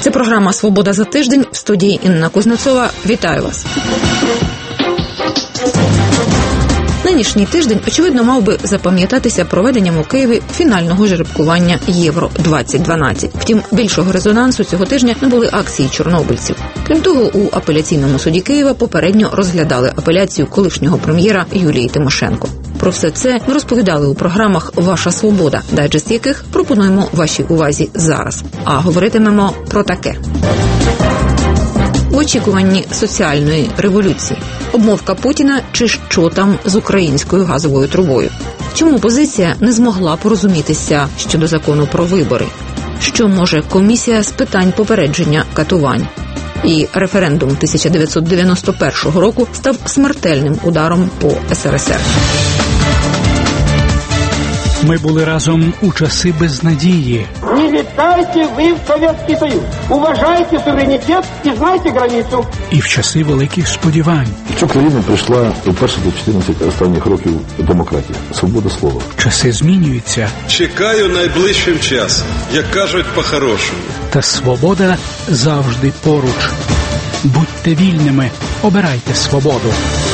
Це програма «Свобода за тиждень». В студії Інна Кузнецова. Вітаю вас. Нинішній тиждень, очевидно, мав би запам'ятатися проведенням у Києві фінального жеребкування Євро-2012. Втім, більшого резонансу цього тижня не були акції чорнобильців. Крім того, у апеляційному суді Києва попередньо розглядали апеляцію колишнього прем'єра Юлії Тимошенко. Про все це ми розповідали у програмах «Ваша свобода», дайджест яких пропонуємо вашій увазі зараз. А говоритимемо про таке. В очікуванні соціальної революції. Обмовка Путіна чи що там з українською газовою трубою. Чому опозиція не змогла порозумітися щодо закону про вибори? Що може комісія з питань попередження катувань? І референдум 1991 року став смертельним ударом по СРСР. Ми були разом у часи безнадії. Не вітайте ви в Совєтський Союз. Уважайте суверенітет і знайте границю. І в часи великих сподівань. В цю країну прийшла вперше за 14 останніх років демократія, свобода слова. Часи змінюються. Чекаю найближчим часом, як кажуть по-хорошому. Та свобода завжди поруч. Будьте вільними, обирайте свободу.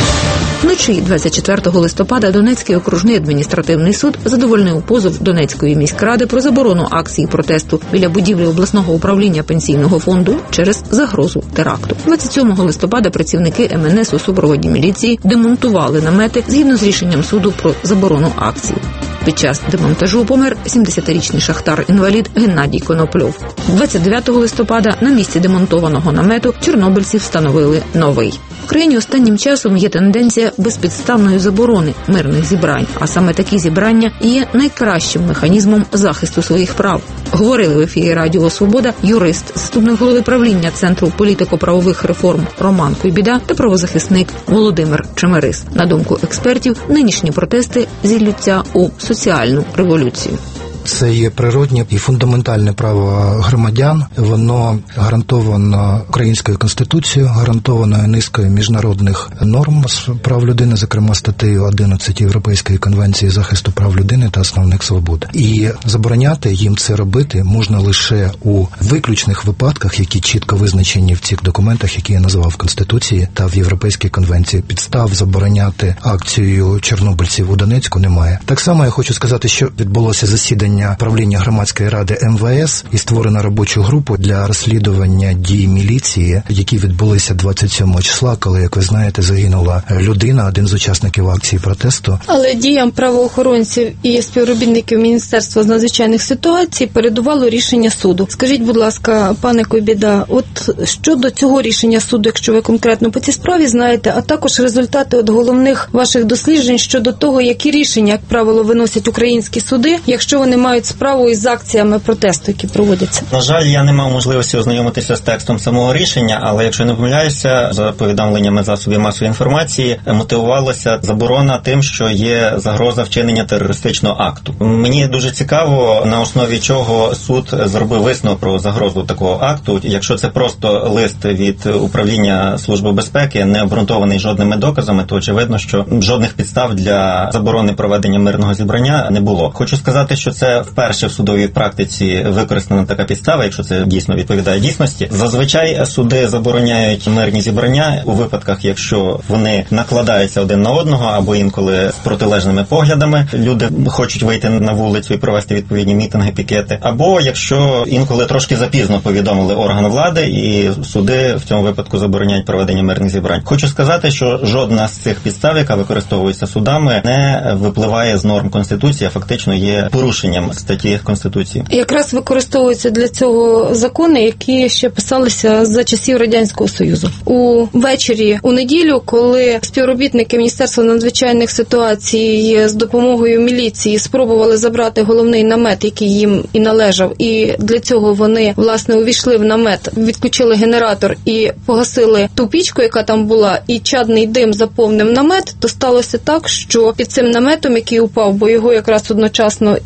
Вночі 24 листопада Донецький окружний адміністративний суд задовольнив позов Донецької міськради про заборону акції протесту біля будівлі обласного управління пенсійного фонду через загрозу теракту. 27 листопада працівники МНС у супроводі міліції демонтували намети згідно з рішенням суду про заборону акції. Під час демонтажу помер 70-річний шахтар-інвалід Геннадій Конопльов. 29 листопада на місці демонтованого намету чорнобильці встановили новий. В Україні останнім часом є тенденція безпідставної заборони мирних зібрань, а саме такі зібрання є найкращим механізмом захисту своїх прав. Говорили в ефірі Радіо Свобода юрист, заступник голови правління Центру політико-правових реформ Роман Куйбіда та правозахисник Володимир Чемерис. На думку експертів, нинішні протести зіллються у соціальну революцію. Це є природне і фундаментальне право громадян. Воно гарантовано Українською Конституцією, гарантовано низкою міжнародних норм з прав людини, зокрема статтею 11 Європейської конвенції захисту прав людини та основних свобод. І забороняти їм це робити можна лише у виключних випадках, які чітко визначені в цих документах, які я назвав в Конституції та в Європейській конвенції. Підстав забороняти акцію чорнобильців у Донецьку немає. Так само я хочу сказати, що відбулося засідання правління громадської ради МВС і створена робочу групу для розслідування дій міліції, які відбулися 27 числа, коли, як ви знаєте, загинула людина, один з учасників акції протесту. Але діям правоохоронців і співробітників Міністерства з надзвичайних ситуацій передувало рішення суду. Скажіть, будь ласка, пане Куйбіда, от щодо цього рішення суду, якщо ви конкретно по цій справі знаєте, а також результати от головних ваших досліджень щодо того, які рішення, як правило, виносять українські суди, якщо вони мають справу із акціями протесту, які проводяться. На жаль, я не мав можливості ознайомитися з текстом самого рішення, але якщо не помиляюся, за повідомленнями засобів масової інформації, мотивувалася заборона тим, що є загроза вчинення терористичного акту. Мені дуже цікаво, на основі чого суд зробив висновок про загрозу такого акту. Якщо це просто лист від управління Служби безпеки, не обґрунтований жодними доказами, то очевидно, що жодних підстав для заборони проведення мирного зібрання не було. Хочу сказати, що це вперше в судовій практиці використана така підстава, якщо це дійсно відповідає дійсності. Зазвичай суди забороняють мирні зібрання у випадках, якщо вони накладаються один на одного, або інколи з протилежними поглядами люди хочуть вийти на вулицю і провести відповідні мітинги, пікети, або якщо інколи трошки запізно повідомили орган влади, і суди в цьому випадку забороняють проведення мирних зібрань. Хочу сказати, що жодна з цих підстав, яка використовується судами, не випливає з норм Конституції, а фактично є порушенням статті Конституції. Якраз використовуються для цього закони, які ще писалися за часів Радянського Союзу. Увечері у неділю, коли співробітники Міністерства надзвичайних ситуацій з допомогою міліції спробували забрати головний намет, який їм і належав, і для цього вони, власне, увійшли в намет, відключили генератор і погасили ту пічку, яка там була, і чадний дим заповнив намет, то сталося так, що під цим наметом, який упав, бо його якраз одночасно і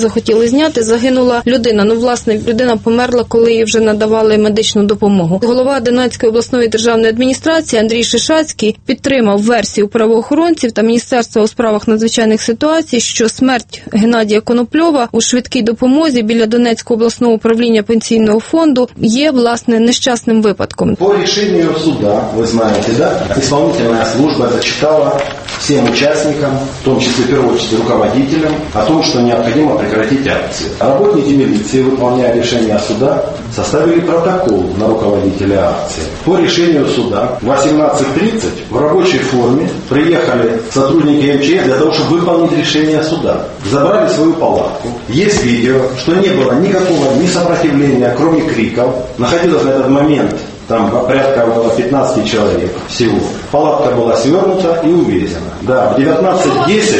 захотіли зняти, загинула людина. Власне, людина померла, коли їй вже надавали медичну допомогу. Голова Донецької обласної державної адміністрації Андрій Шишацький підтримав версію правоохоронців та Міністерства у справах надзвичайних ситуацій, що смерть Геннадія Конопльова у швидкій допомозі біля Донецького обласного управління пенсійного фонду є, власне, нещасним випадком. По рішенню суда, ви знаєте, да, исполнительная служба зачитала всем участникам, в том числе, в первую очередь, руководителям, о том, что необходимо прекратить акции. Работники милиции, выполняя решение суда, составили протокол на руководителя акции. По решению суда в 18:30 в рабочей форме приехали сотрудники МЧС для того, чтобы выполнить решение суда. Забрали свою палатку. Есть видео, что не было никакого ни сопротивления, кроме криков. Находилось в этот момент там порядка 15 человек всего. Палатка была свернута и увезена. Да, в 19:10...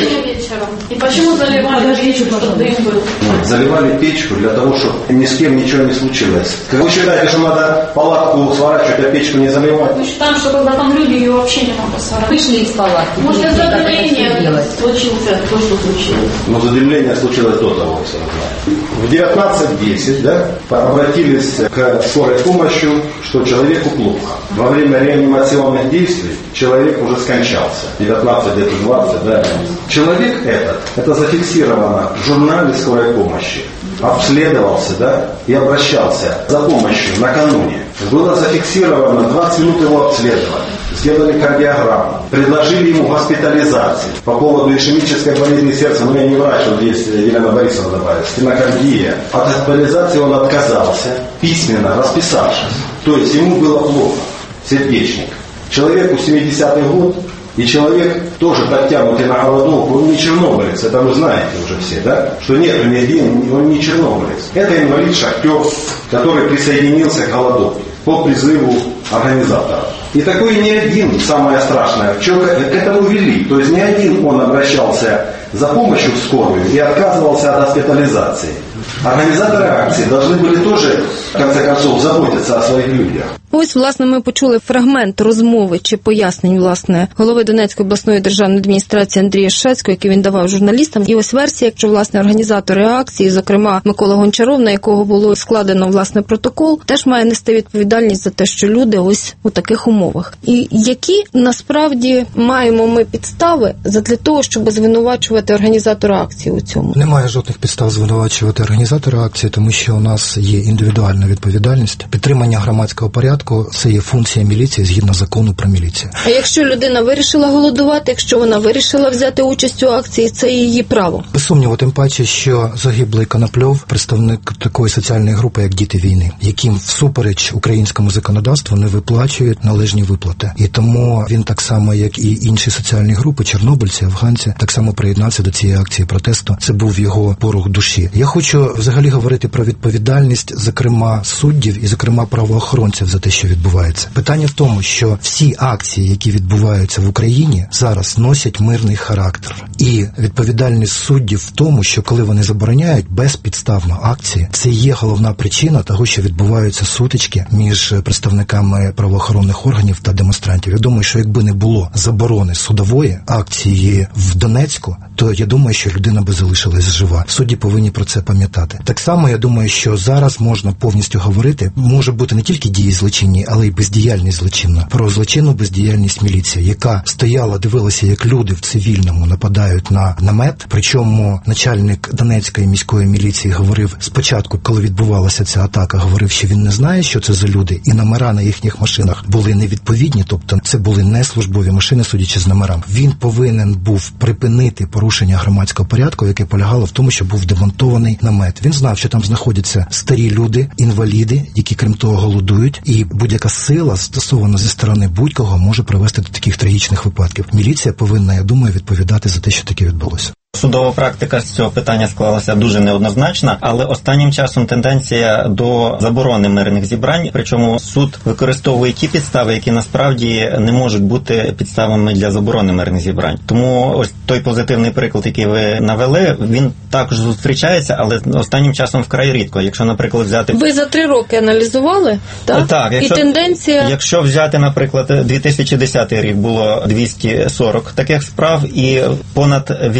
И почему заливали печку, чтобы дым был? Заливали печку для того, чтобы ни с кем ничего не случилось. Как вы считаете, что надо палатку сворачивать, а печку не заливать? Мы считаем, что когда там люди, ее вообще не надо сворачивать. Вышли из палатки. Может, задымление случилось, то, что случилось. Но задымление случилось до того, все равно. В 19:10, да, обратились к скорой помощи, что человеку плохо. Во время реанимационных действий человек уже скончался. 19 где-то 20, да. Человек это зафиксировано в журнале скорой помощи. Обследовался, да, и обращался за помощью накануне. Было зафиксировано 20 минут его обследовали. Сделали кардиограмму, предложили ему госпитализацию по поводу ишемической болезни сердца, но я не врач, вот здесь Елена Борисовна добавила, стенокардия. От госпитализации он отказался, письменно расписавшись. То есть ему было плохо, сердечник. Человеку 70-й год, и человек тоже подтянутый на голодовку, он не чернобылец, это вы знаете уже все, да? Что нет нигде, он не чернобылец. Это инвалид-шахтер, который присоединился к голодовке по призыву организаторов. И такой не один, самое страшное, к этому вели. То есть не один он обращался за помощью в скорую и отказывался от госпитализации. Организаторы акции должны были тоже, в конце концов, заботиться о своих людях. Ось, власне, ми почули фрагмент розмови чи пояснень, власне, голови Донецької обласної державної адміністрації Андрія Шишацького, який він давав журналістам. І ось версія, якщо, власне, організатори акції, зокрема Микола Гончаров, на якого було складено, власне, протокол, теж має нести відповідальність за те, що люди ось у таких умовах. І які, насправді, маємо ми підстави для того, щоб звинувачувати організатора акції у цьому? Немає жодних підстав звинувачувати організатора акції, тому що у нас є індивідуальна відповідальність. Підтримання громадського порядку – це є функція міліції згідно закону про міліцію. А якщо людина вирішила голодувати, якщо вона вирішила взяти участь у акції, це її право? Без сумніву, тим паче, що загиблий Конопльов – представник такої соціальної групи, як діти війни, яким всупереч українському законодавству не виплачують належні виплати. І тому він так само, як і інші соціальні групи, чорнобильці, афганці, так само приєднався до цієї акції протесту. Це був його порух душі. Я хочу взагалі говорити про відповідальність, зокрема, суддів і, зокрема, правоохоронців за те, що відбувається. Питання в тому, що всі акції, які відбуваються в Україні, зараз носять мирний характер. І відповідальність суддів в тому, що коли вони забороняють безпідставно акції, це є головна причина того, що відбуваються сутички між представниками правоохоронних органів та демонстрантів. Я думаю, що якби не було заборони судової акції в Донецьку, то я думаю, що людина би залишилась жива. Судді повинні про це пам'ятати. Так само, я думаю, що зараз можна повністю говорити, може бути не тільки дії злочинні, але й бездіяльність злочинна. Про злочинну бездіяльність міліції, яка стояла, дивилася, як люди в цивільному нападають на намет. Причому начальник Донецької міської міліції говорив спочатку, коли відбувалася ця атака, говорив, що він не знає, що це за люди, і номера на їхніх машинах були невідповідні, тобто це були не службові машини, судячи з номерам. Він повинен був припинити порушення громадського порядку, яке полягало в тому, що був демонтований намет. Він знав, що там знаходяться старі люди, інваліди, які, крім того, голодують, і будь-яка сила, застосована зі сторони будь-кого, може привести до таких трагічних випадків. Міліція повинна, я думаю, відповідати за те, що таке відбулося. Судова практика з цього питання склалася дуже неоднозначно, але останнім часом тенденція до заборони мирних зібрань, причому суд використовує ті підстави, які насправді не можуть бути підставами для заборони мирних зібрань. Тому ось той позитивний приклад, який ви навели, він також зустрічається, але останнім часом вкрай рідко. Якщо, наприклад, взяти... Ви за 3 роки аналізували, так? Так. І тенденція... Якщо взяти, наприклад, 2010 рік було 240 таких справ і понад 80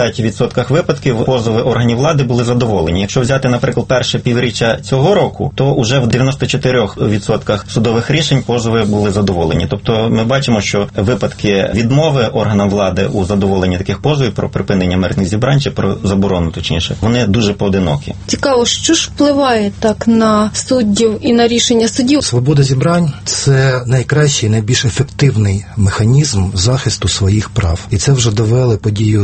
80% випадків позови органів влади були задоволені. Якщо взяти, наприклад, перше півріччя цього року, то уже в 94% судових рішень позови були задоволені. Тобто ми бачимо, що випадки відмови органам влади у задоволенні таких позовів про припинення мирних зібрань чи про заборону, точніше, вони дуже поодинокі. Цікаво, що ж впливає так на суддів і на рішення судів? Свобода зібрань – це найкращий, найбільш ефективний механізм захисту своїх прав. І це вже довели подію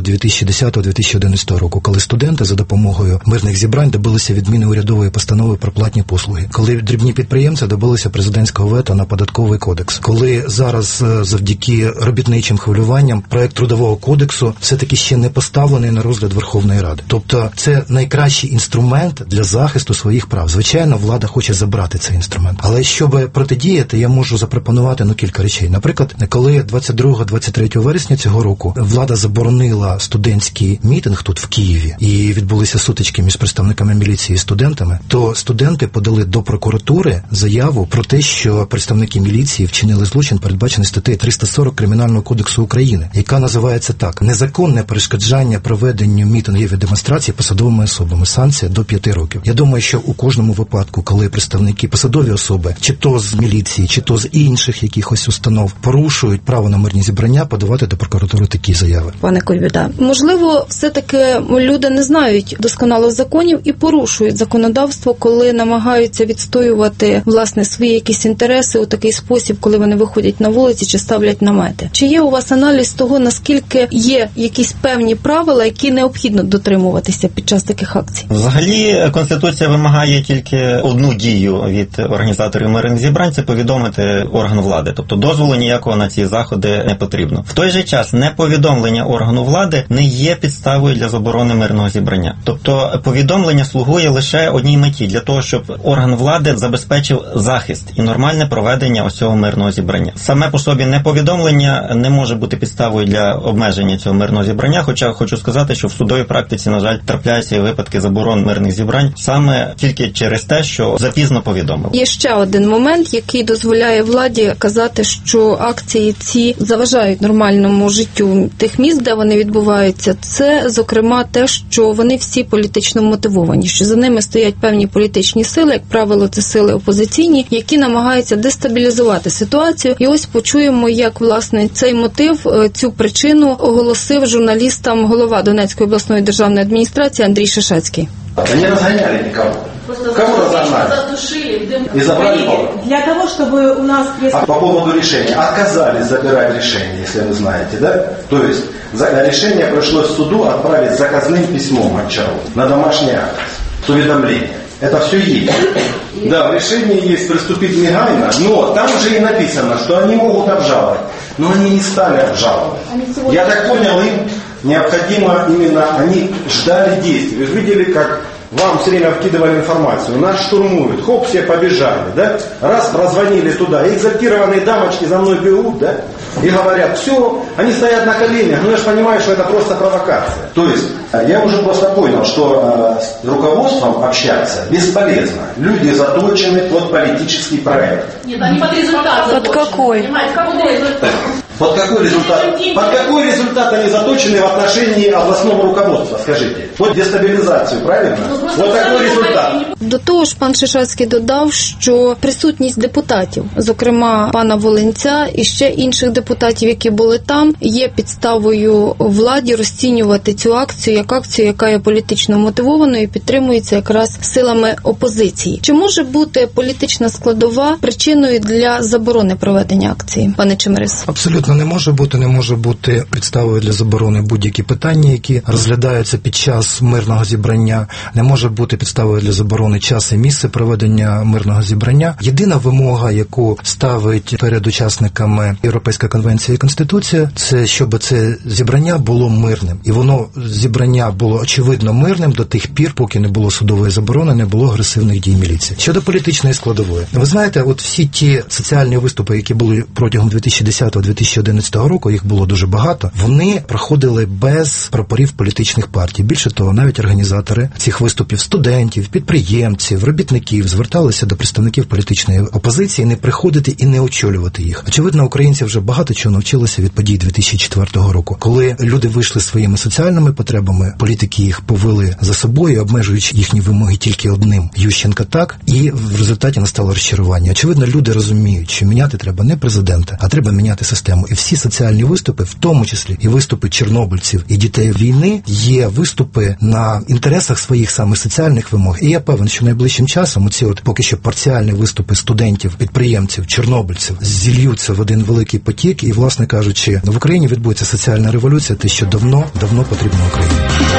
2010-2011 року, коли студенти за допомогою мирних зібрань добилися відміни урядової постанови про платні послуги. Коли дрібні підприємці добилися президентського вето на податковий кодекс. Коли зараз завдяки робітничим хвилюванням проект Трудового кодексу все-таки ще не поставлений на розгляд Верховної Ради. Тобто це найкращий інструмент для захисту своїх прав. Звичайно, влада хоче забрати цей інструмент. Але щоб протидіяти, я можу запропонувати кілька речей. Наприклад, коли 22-23 вересня цього року влада заборонила студентський мітинг тут в Києві і відбулися сутички між представниками міліції і студентами, то студенти подали до прокуратури заяву про те, що представники міліції вчинили злочин, передбачений статтею 340 Кримінального кодексу України, яка називається так: незаконне перешкоджання проведенню мітингів і демонстрацій посадовими особами. Санкція до 5 років. Я думаю, що у кожному випадку, коли представники посадові особи, чи то з міліції, чи то з інших якихось установ порушують право на мирні зібрання, подавати до прокуратури такі заяви. Пане Кульбіда, можливо, все-таки люди не знають досконало законів і порушують законодавство, коли намагаються відстоювати, власне, свої якісь інтереси у такий спосіб, коли вони виходять на вулиці чи ставлять намети. Чи є у вас аналіз того, наскільки є якісь певні правила, які необхідно дотримуватися під час таких акцій? Взагалі, Конституція вимагає тільки одну дію від організаторів мирних зібрань – це повідомити орган влади. Тобто дозволу ніякого на ці заходи не потрібно. В той же час неповідомлення органу влади не є підставою для заборони мирного зібрання. Тобто повідомлення слугує лише одній меті – для того, щоб орган влади забезпечив захист і нормальне проведення ось цього мирного зібрання. Саме по собі неповідомлення не може бути підставою для обмеження цього мирного зібрання, хоча хочу сказати, що в судовій практиці, на жаль, трапляються і випадки заборон мирних зібрань саме тільки через те, що запізно повідомив. Є ще один момент, який дозволяє владі казати, що акції ці заважають нормальному життю тих міст, де вони відбуваються. Це, зокрема, те, що вони всі політично мотивовані, що за ними стоять певні політичні сили, як правило, це сили опозиційні, які намагаються дестабілізувати ситуацію. І ось почуємо, як, власне, цей мотив, цю причину оголосив журналістам голова Донецької обласної державної адміністрації Андрій Шишацький. Они разгоняли никого. Кого разогнали? И забрали пол. Для того, чтобы у нас... А по поводу решения. Отказались забирать решение, если вы знаете, да? То есть решение пришлось суду отправить заказным письмом от ЧАУ на домашний акт с уведомлением. Это все есть. Да, в решении есть приступить негайно, но там же и написано, что они могут обжаловать. Но они не стали обжаловать. Я так понял, им необходимо именно, они ждали действий. Вы же видели, как вам все время вкидывали информацию. Нас штурмуют, хоп, все побежали, да? Раз, прозвонили туда, экзальтированные дамочки за мной бегут, да? И говорят, все, они стоят на коленях, но я же понимаю, что это просто провокация. То есть, я уже просто понял, что с руководством общаться бесполезно. Люди заточены под политический проект. Нет, они под результат. Под какой? Понимаете, какой результат? Под какой результат? Под какой результат они заточены в отношении областного руководства, скажите? Под дестабилизацию, правильно? Вот такой результат. До того ж, пан Шишацький додав, що присутність депутатів, зокрема пана Волинця і ще інших депутатів, які були там, є підставою владі розцінювати цю акцію як акцію, яка є політично мотивованою і підтримується якраз силами опозиції. Чи може бути політична складова причиною для заборони проведення акції, пане Чемерис? Абсолютно не може бути підставою для заборони будь-які питання, які розглядаються під час мирного зібрання, не може бути підставою для заборони час і місце проведення мирного зібрання. Єдина вимога, яку ставить перед учасниками Європейська конвенція і Конституція, це щоб це зібрання було мирним. І воно зібрання було очевидно мирним до тих пір, поки не було судової заборони, не було агресивних дій міліції. Щодо політичної складової. Ви знаєте, от всі ті соціальні виступи, які були протягом 2010-2011 2011 року, їх було дуже багато, вони проходили без прапорів політичних партій. Більше того, навіть організатори цих виступів студентів, підприємців, робітників зверталися до представників політичної опозиції не приходити і не очолювати їх. Очевидно, українці вже багато чого навчилися від подій 2004 року, коли люди вийшли своїми соціальними потребами, політики їх повели за собою, обмежуючи їхні вимоги тільки одним. Ющенка так, і в результаті настало розчарування. Очевидно, люди розуміють, що міняти треба не президента, а треба міняти систему. І всі соціальні виступи, в тому числі і виступи чорнобильців і дітей війни, є виступи на інтересах своїх саме соціальних вимог. І я певен, що найближчим часом оці поки що парціальні виступи студентів, підприємців, чорнобильців зільються в один великий потік, і, власне кажучи, в Україні відбудеться соціальна революція, те, що давно потрібно Україні.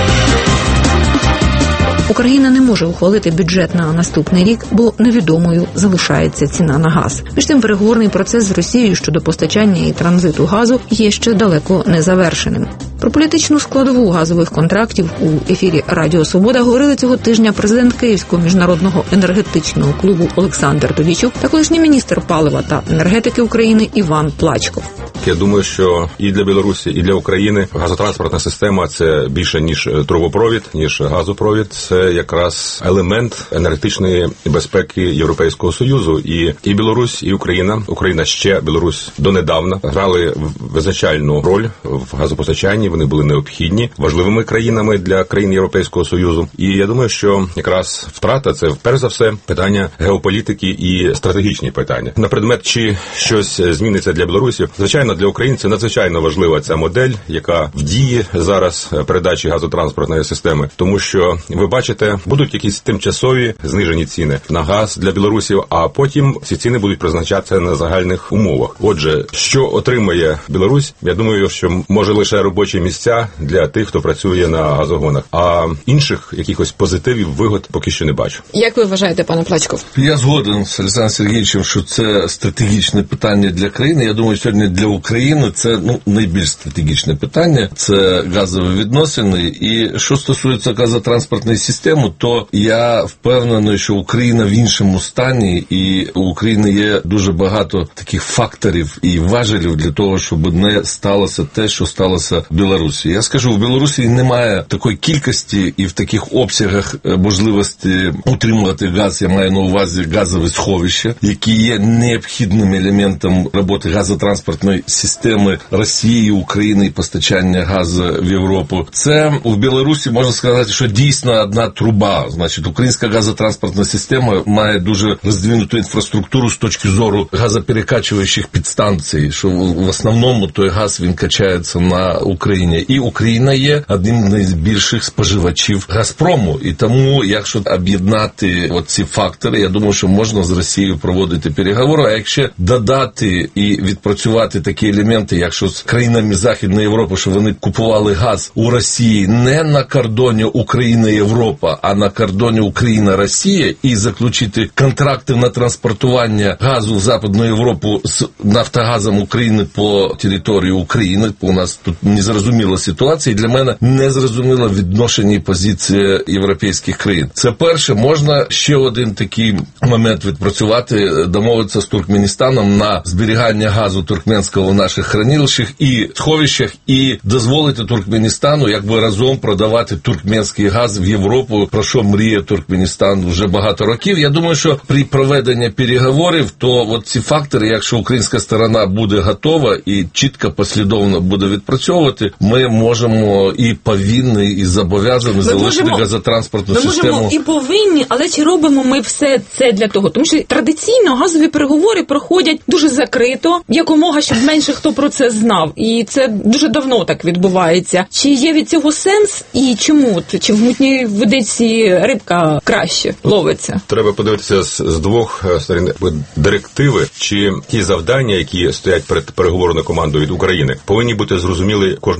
Україна не може ухвалити бюджет на наступний рік, бо невідомою залишається ціна на газ. Між тим, переговорний процес з Росією щодо постачання і транзиту газу є ще далеко не завершеним. Про політичну складову газових контрактів у ефірі Радіо Свобода говорили цього тижня президент Київського міжнародного енергетичного клубу Олександр Довічук та колишній міністр палива та енергетики України Іван Плачков. Я думаю, що і для Білорусі, і для України газотранспортна система – це більше, ніж трубопровід, ніж газопровід. Це якраз елемент енергетичної безпеки Європейського Союзу. І Білорусь, і Україна ще, Білорусь донедавна грали визначальну роль в газопостачанні. Вони були необхідні, важливими країнами для країн Європейського Союзу. І я думаю, що якраз втрата – це, перш за все, питання геополітики і стратегічні питання. На предмет, чи щось зміниться для Білорусі, звичайно, для України це надзвичайно важлива ця модель, яка в дії зараз передачі газотранспортної системи. Тому що, ви бачите, будуть якісь тимчасові знижені ціни на газ для білорусів, а потім ці ціни будуть призначатися на загальних умовах. Отже, що отримає Білорусь? Я думаю, що може лише робочі місця для тих, хто працює на газогонах. А інших якихось позитивів, вигод поки що не бачу. Як ви вважаєте, пане Плачков? Я згоден з Олександром Сергійовичем, що це стратегічне питання для країни. Я думаю, сьогодні для України це найбільш стратегічне питання. Це газові відносини. І що стосується газотранспортної системи, то я впевнений, що Україна в іншому стані, і у України є дуже багато таких факторів і важелів для того, щоб не сталося те, що сталося в Білорусі. Я скажу, в Білорусі немає такої кількості і в таких обсягах можливості утримувати газ, я маю на увазі газові сховища, які є необхідним елементом роботи газотранспортної системи Росії, України і постачання газу в Європу. Це в Білорусі, можна сказати, що дійсно одна труба. Значить, українська газотранспортна система має дуже роздвинуту інфраструктуру з точки зору газоперекачуючих підстанцій, що в основному той газ, він качається на Україні. І Україна є одним з найбільших споживачів Газпрому. І тому, якщо об'єднати оці фактори, я думаю, що можна з Росією проводити переговори. А якщо додати і відпрацювати такі елементи, якщо з країнами Західної Європи, що вони купували газ у Росії не на кордоні Україна-Європа, а на кордоні Україна-Росія, і заключити контракти на транспортування газу в Западну Європу з Нафтогазом України по території України. У нас тут незрозуміла ситуація, і для мене незрозуміла відношення і позиція європейських країн. Це перше. Можна ще один такий момент відпрацювати, домовитися з Туркменістаном на зберігання газу туркменського в наших хранилищах і сховищах, і дозволити Туркменістану якби разом продавати туркменський газ в Європу, про що мріє Туркменістан вже багато років. Я думаю, що при проведенні переговорів, то от ці фактори, якщо українська сторона буде готова і чітко, послідовно буде відпрацьовувати, ми можемо і повинні, і зобов'язані залишити газотранспортну систему. Ми можемо і повинні, але чи робимо ми все це для того? Тому що традиційно газові переговори проходять дуже закрито, якомога, щоб менше хто про це знав. І це дуже давно так відбувається. Чи є від цього сенс і чому? Чи в мутній водиці рибка краще ловиться? Треба подивитися з двох сторін директиви, чи ті завдання, які стоять перед переговорною командою від України, повинні бути зрозуміли кожному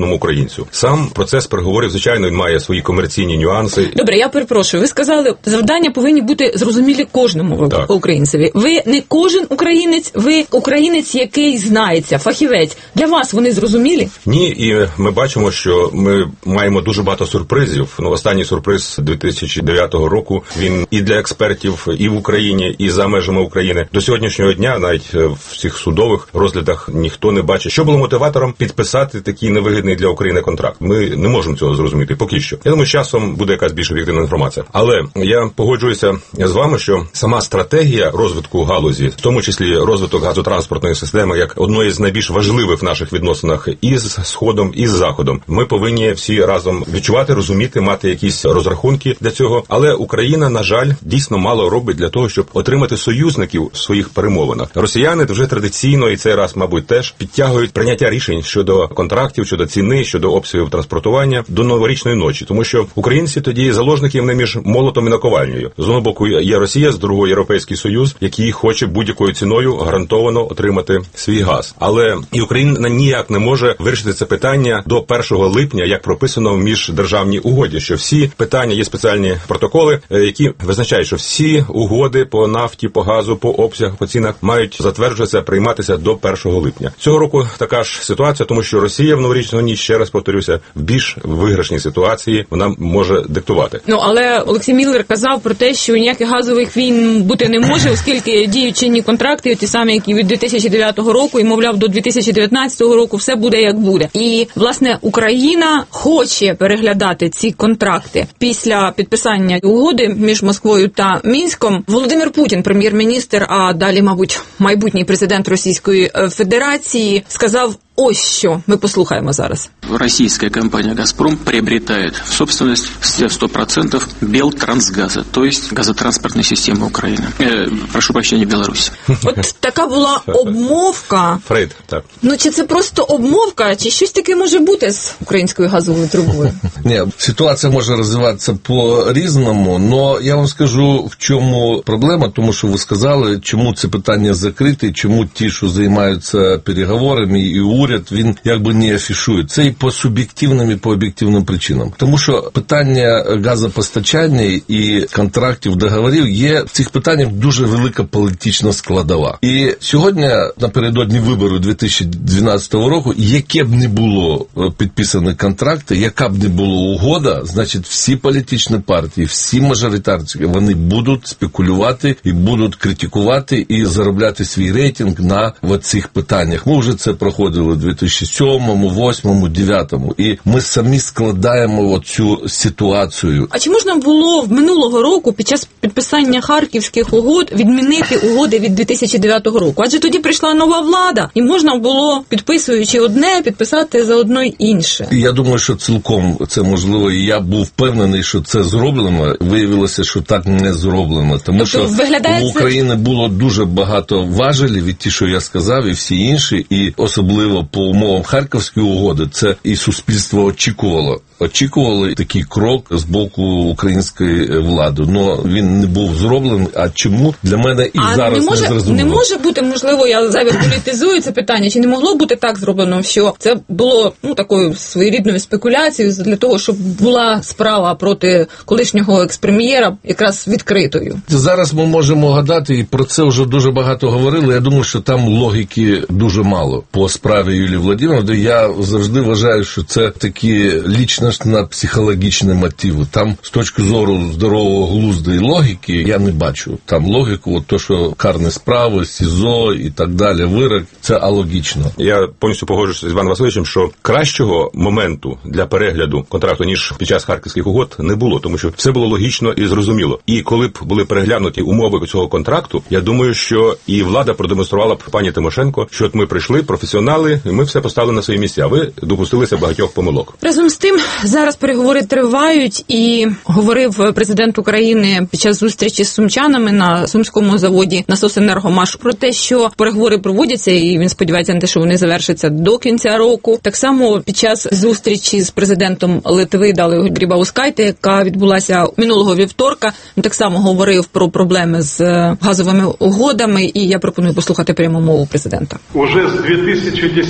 кожному українцю. Сам процес переговорів, звичайно, він має свої комерційні нюанси. Добре, я перепрошую. Ви сказали, завдання повинні бути зрозумілі кожному українцеві. Ви не кожен українець, ви українець, який знається, фахівець. Для вас вони зрозумілі? Ні, і ми бачимо, що ми маємо дуже багато сюрпризів. Останній сюрприз 2009 року, він і для експертів, і в Україні, і за межами України. До сьогоднішнього дня, навіть в цих судових розглядах, ніхто не бачить, що було мотиватором підписати такий невигідний для України контракт. Ми не можемо цього зрозуміти поки що. Я думаю, з часом буде якась більш об'єктивна інформація. Але я погоджуюся з вами, що сама стратегія розвитку галузі, в тому числі розвиток газотранспортної системи, як одної з найбільш важливих в наших відносинах і з Сходом, і з Заходом, ми повинні всі разом відчувати, розуміти, мати якісь розрахунки для цього. Але Україна, на жаль, дійсно мало робить для того, щоб отримати союзників в своїх перемовинах. Росіяни вже традиційно, і цей раз, мабуть, теж підтягують прийняття рішень щодо контрактів, щодо ціни, щодо обсягів транспортування до новорічної ночі. Тому що українці тоді заложники вони між молотом і наковальнею. З одного боку є Росія, з другого Європейський Союз, який хоче будь-якою ціною гарантовано отримати свій газ. Але і Україна ніяк не може вирішити це питання до 1 липня, як прописано в міждержавній угоді, що всі питання, є спеціальні протоколи, які визначають, що всі угоди по нафті, по газу, по обсягах, по цінах мають затверджуватися, прийматися до 1 липня. Цього року така ж ситуація, тому що Росія в новорічну ніч, ще раз повторюся, в більш виграшній ситуації вона може диктувати. Але Олексій Міллер казав про те, що ніяких газових війн бути не може, оскільки діють чинні контракти, ті самі, які від 2009 року, і, мовляв, до 2019 року все буде як буде. І, власне, Україна хоче переглядати ці контракти. Після підписання угоди між Москвою та Мінськом Володимир Путін, прем'єр-міністр, а далі, мабуть, майбутній президент Російської Федерації, сказав ось що. Ми послухаємо зараз. Российская компания «Газпром» приобретает в собственность все 100% Белтрансгаза, то есть газотранспортной системы Украины. Прошу прощения, Беларусь. От така була обмовка. Фрейд, так. Чи це просто обмовка, чи щось таке може бути з українською газовою трубою? Ні, ситуація може розвиватися по-різному, але я вам скажу, в чому проблема, тому що ви сказали, чому це питання закрите, чому ті, що займаються переговорами і уряд, він якби не афішує. Це і по суб'єктивним, і по об'єктивним причинам. Тому що питання газопостачання і контрактів, договорів є в цих питаннях дуже велика політична складова. І сьогодні, напередодні виборів 2012 року, яке б не було підписані контракти, яка б не була угода, значить всі політичні партії, всі мажоритарці, вони будуть спекулювати і будуть критикувати і заробляти свій рейтинг на цих питаннях. Ми вже це проходили у 2007, 2008, 2009. І ми самі складаємо цю ситуацію. А чи можна було минулого року під час підписання Харківських угод відмінити угоди від 2009 року? Адже тоді прийшла нова влада, і можна було, підписуючи одне, підписати заодно й інше. Я думаю, що цілком це можливо, і я був впевнений, що це зроблено. Виявилося, що так не зроблено. Тому що у України було дуже багато важелів від ті, що я сказав, і всі інші, і особливо по умовам Харківської угоди, це і суспільство очікувало такий крок з боку української влади. Но він не був зроблений. А чому? Для мене і зараз не зрозуміло. Не може бути, можливо, я зайве політизую це питання, чи не могло бути так зроблено, що це було такою своєрідною спекуляцією для того, щоб була справа проти колишнього експрем'єра якраз відкритою? Зараз ми можемо гадати, і про це вже дуже багато говорили. Я думаю, що там логіки дуже мало по справі Юлії Володимирівни. Я завжди вважаю, що це такі лічностно-психологічні мотиви. Там, з точки зору здорового глузду і логіки, я не бачу. Там логіку, то, що карні справи, СІЗО і так далі, вирок, це алогічно. Я повністю погоджуюся з Іваном Васильовичем, що кращого моменту для перегляду контракту, ніж під час Харківських угод, не було, тому що все було логічно і зрозуміло. І коли б були переглянуті умови цього контракту, я думаю, що і влада продемонструвала б пані Тимошенко, що от ми прийшли, професіонали, і ми все поставили на свої місця. Ви допустилися багатьох помилок. Разом з тим, зараз переговори тривають, і говорив президент України під час зустрічі з сумчанами на Сумському заводі «Насосенергомаш» про те, що переговори проводяться, і він сподівається на те, що вони завершаться до кінця року. Так само під час зустрічі з президентом Литви Далією Грібаускайте, яка відбулася минулого вівторка, він так само говорив про проблеми з газовими угодами, і я пропоную послухати пряму мову президента. Уже з 2010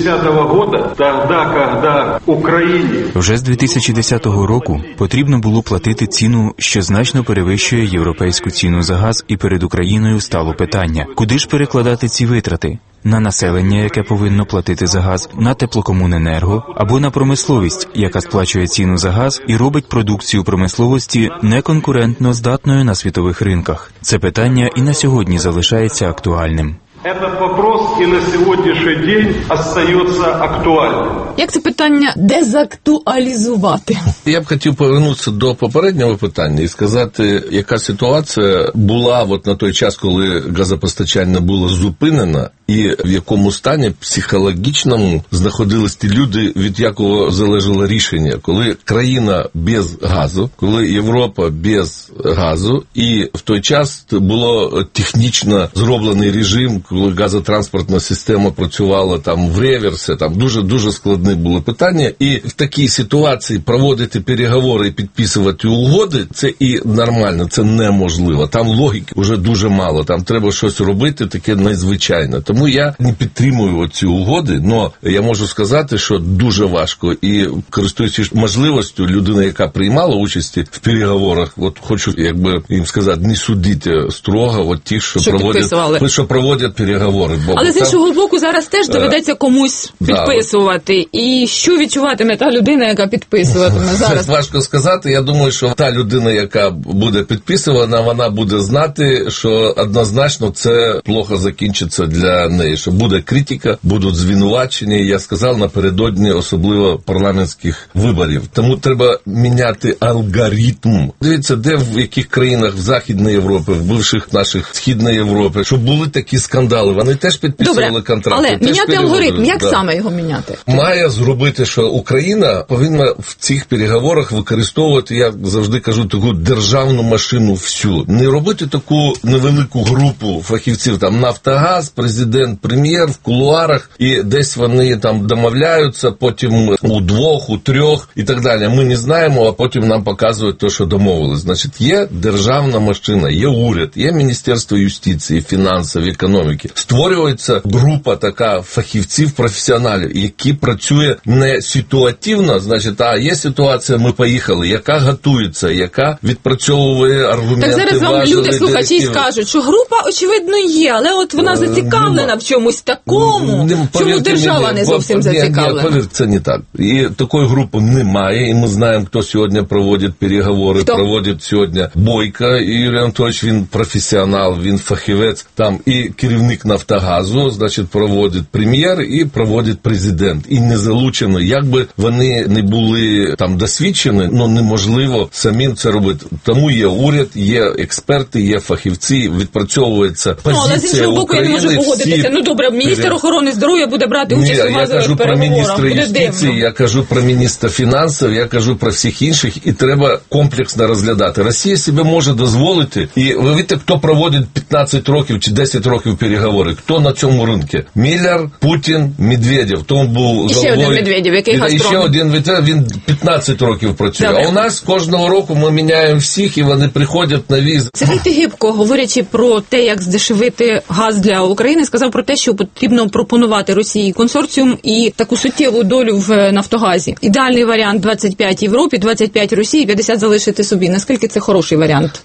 2010 года, тогда, когда Украине... Вже з 2010 року потрібно було платити ціну, що значно перевищує європейську ціну за газ, і перед Україною стало питання, куди ж перекладати ці витрати? На населення, яке повинно платити за газ, на теплокомуненерго або на промисловість, яка сплачує ціну за газ і робить продукцію промисловості неконкурентно здатною на світових ринках. Це питання і на сьогодні залишається актуальним. Этот вопрос и на сегодняшний день остается актуальным. Як це питання дезактуалізувати? Я б хотів повернутися до попереднього питання і сказати, яка ситуація була от на той час, коли газопостачання було зупинено, і в якому стані психологічному знаходились ті люди, від якого залежало рішення. Коли країна без газу, коли Європа без газу, і в той час було технічно зроблений режим, коли газотранспортна система працювала там в реверсі, там дуже складні були питання. І в такій ситуації проводити переговори і підписувати угоди, це і нормально, це неможливо. Там логіки вже дуже мало, там треба щось робити таке незвичайне. Тому я не підтримую ці угоди, але я можу сказати, що дуже важко. І користуючись можливістю, людина, яка приймала участь в переговорах, от хочу, якби їм сказати, не судіть строго от ті, що проводять переговори. Але з іншого боку, зараз теж доведеться комусь підписувати. І що відчуватиме та людина, яка підписуватиме зараз? Це важко сказати. Я думаю, що та людина, яка буде підписувана, вона буде знати, що однозначно це плохо закінчиться для неї. Що буде критика, будуть звинувачення. Я сказав напередодні, особливо парламентських виборів. Тому треба міняти алгоритм. Дивіться, де в яких країнах в Західній Європі, в бивших наших Східної Європи, щоб були такі скандали. Вони теж підписували контракти. Але міняти алгоритм, як саме його міняти? Має зробити, що Україна повинна в цих переговорах використовувати, я завжди кажу, таку державну машину всю. Не робити таку невелику групу фахівців, там Нафтогаз, президент, прем'єр в кулуарах, і десь вони там домовляються, потім у двох, у трьох і так далі. Ми не знаємо, а потім нам показують те, що домовились. Значить, є державна машина, є уряд, є Міністерство юстиції, фінансів, економіки. Створюється група така фахівців, професіоналів, які працює не ситуативно, значить, є ситуація, ми поїхали, яка готується, яка відпрацьовує аргументи. Так зараз вам люди, слухачі, скажуть, що група, очевидно, є, але от вона зацікавлена в чомусь такому, чому держава не зовсім зацікавлена. Повір, це не так. І такої групи немає, і ми знаємо, хто сьогодні проводить переговори, проводить сьогодні Бойко, і Юрій Анатолійович, він професіонал, він фахівець, там і керівник Нафтогазу, значить, проводить прем'єр і проводить президент. І не залучено, як би вони не були там досвідчені, але неможливо самим це робити. Тому є уряд, є експерти, є фахівці, відпрацьовується позиція але з іншого боку, я не можу погодитися. Ну добре, міністр охорони здоров'я буде брати участь у газових переговорах. Про міністра юстиції, я кажу про міністра фінансів, я кажу про всіх інших, і треба комплексно розглядати. Росія себе може дозволити, і ви бачите, хто проводить 15 років чи 10 років переговори, хто на цьому ринку? Міллер, Путін, Медведєв. Тому був і ще один Медведєв, який Газпром. І ще один Медведєв, він 15 років працює. А у нас кожного року ми міняємо всіх, і вони приходять на віз. Сергій Тигибко, говорячи про те, як здешевити газ для України, сказав про те, що потрібно пропонувати Росії консорціум і таку суттєву долю в Нафтогазі. Ідеальний варіант 25 Європі, 25 Росії, 50 залишити собі. Наскільки це хороший варіант?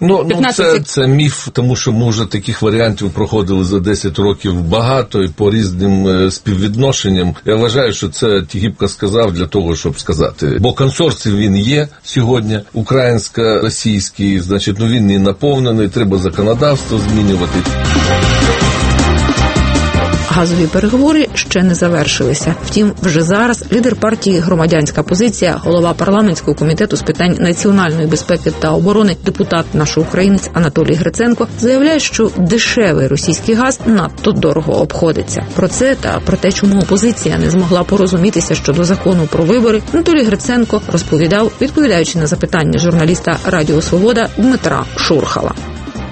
Це міф, тому що ми вже таких варіантів проходили за 10 років багато і по різним співвідношенням. Я вважаю, що це Тигибко сказав для того, щоб сказати. Бо консорціум він є сьогодні, українсько-російський, значить, він не наповнений, треба законодавство змінювати. Газові переговори ще не завершилися. Втім, вже зараз лідер партії «Громадянська позиція», голова парламентського комітету з питань національної безпеки та оборони, депутат наш українець Анатолій Гриценко заявляє, що дешевий російський газ надто дорого обходиться. Про це та про те, чому опозиція не змогла порозумітися щодо закону про вибори, Анатолій Гриценко розповідав, відповідаючи на запитання журналіста Радіо Свобода Дмитра Шурхала.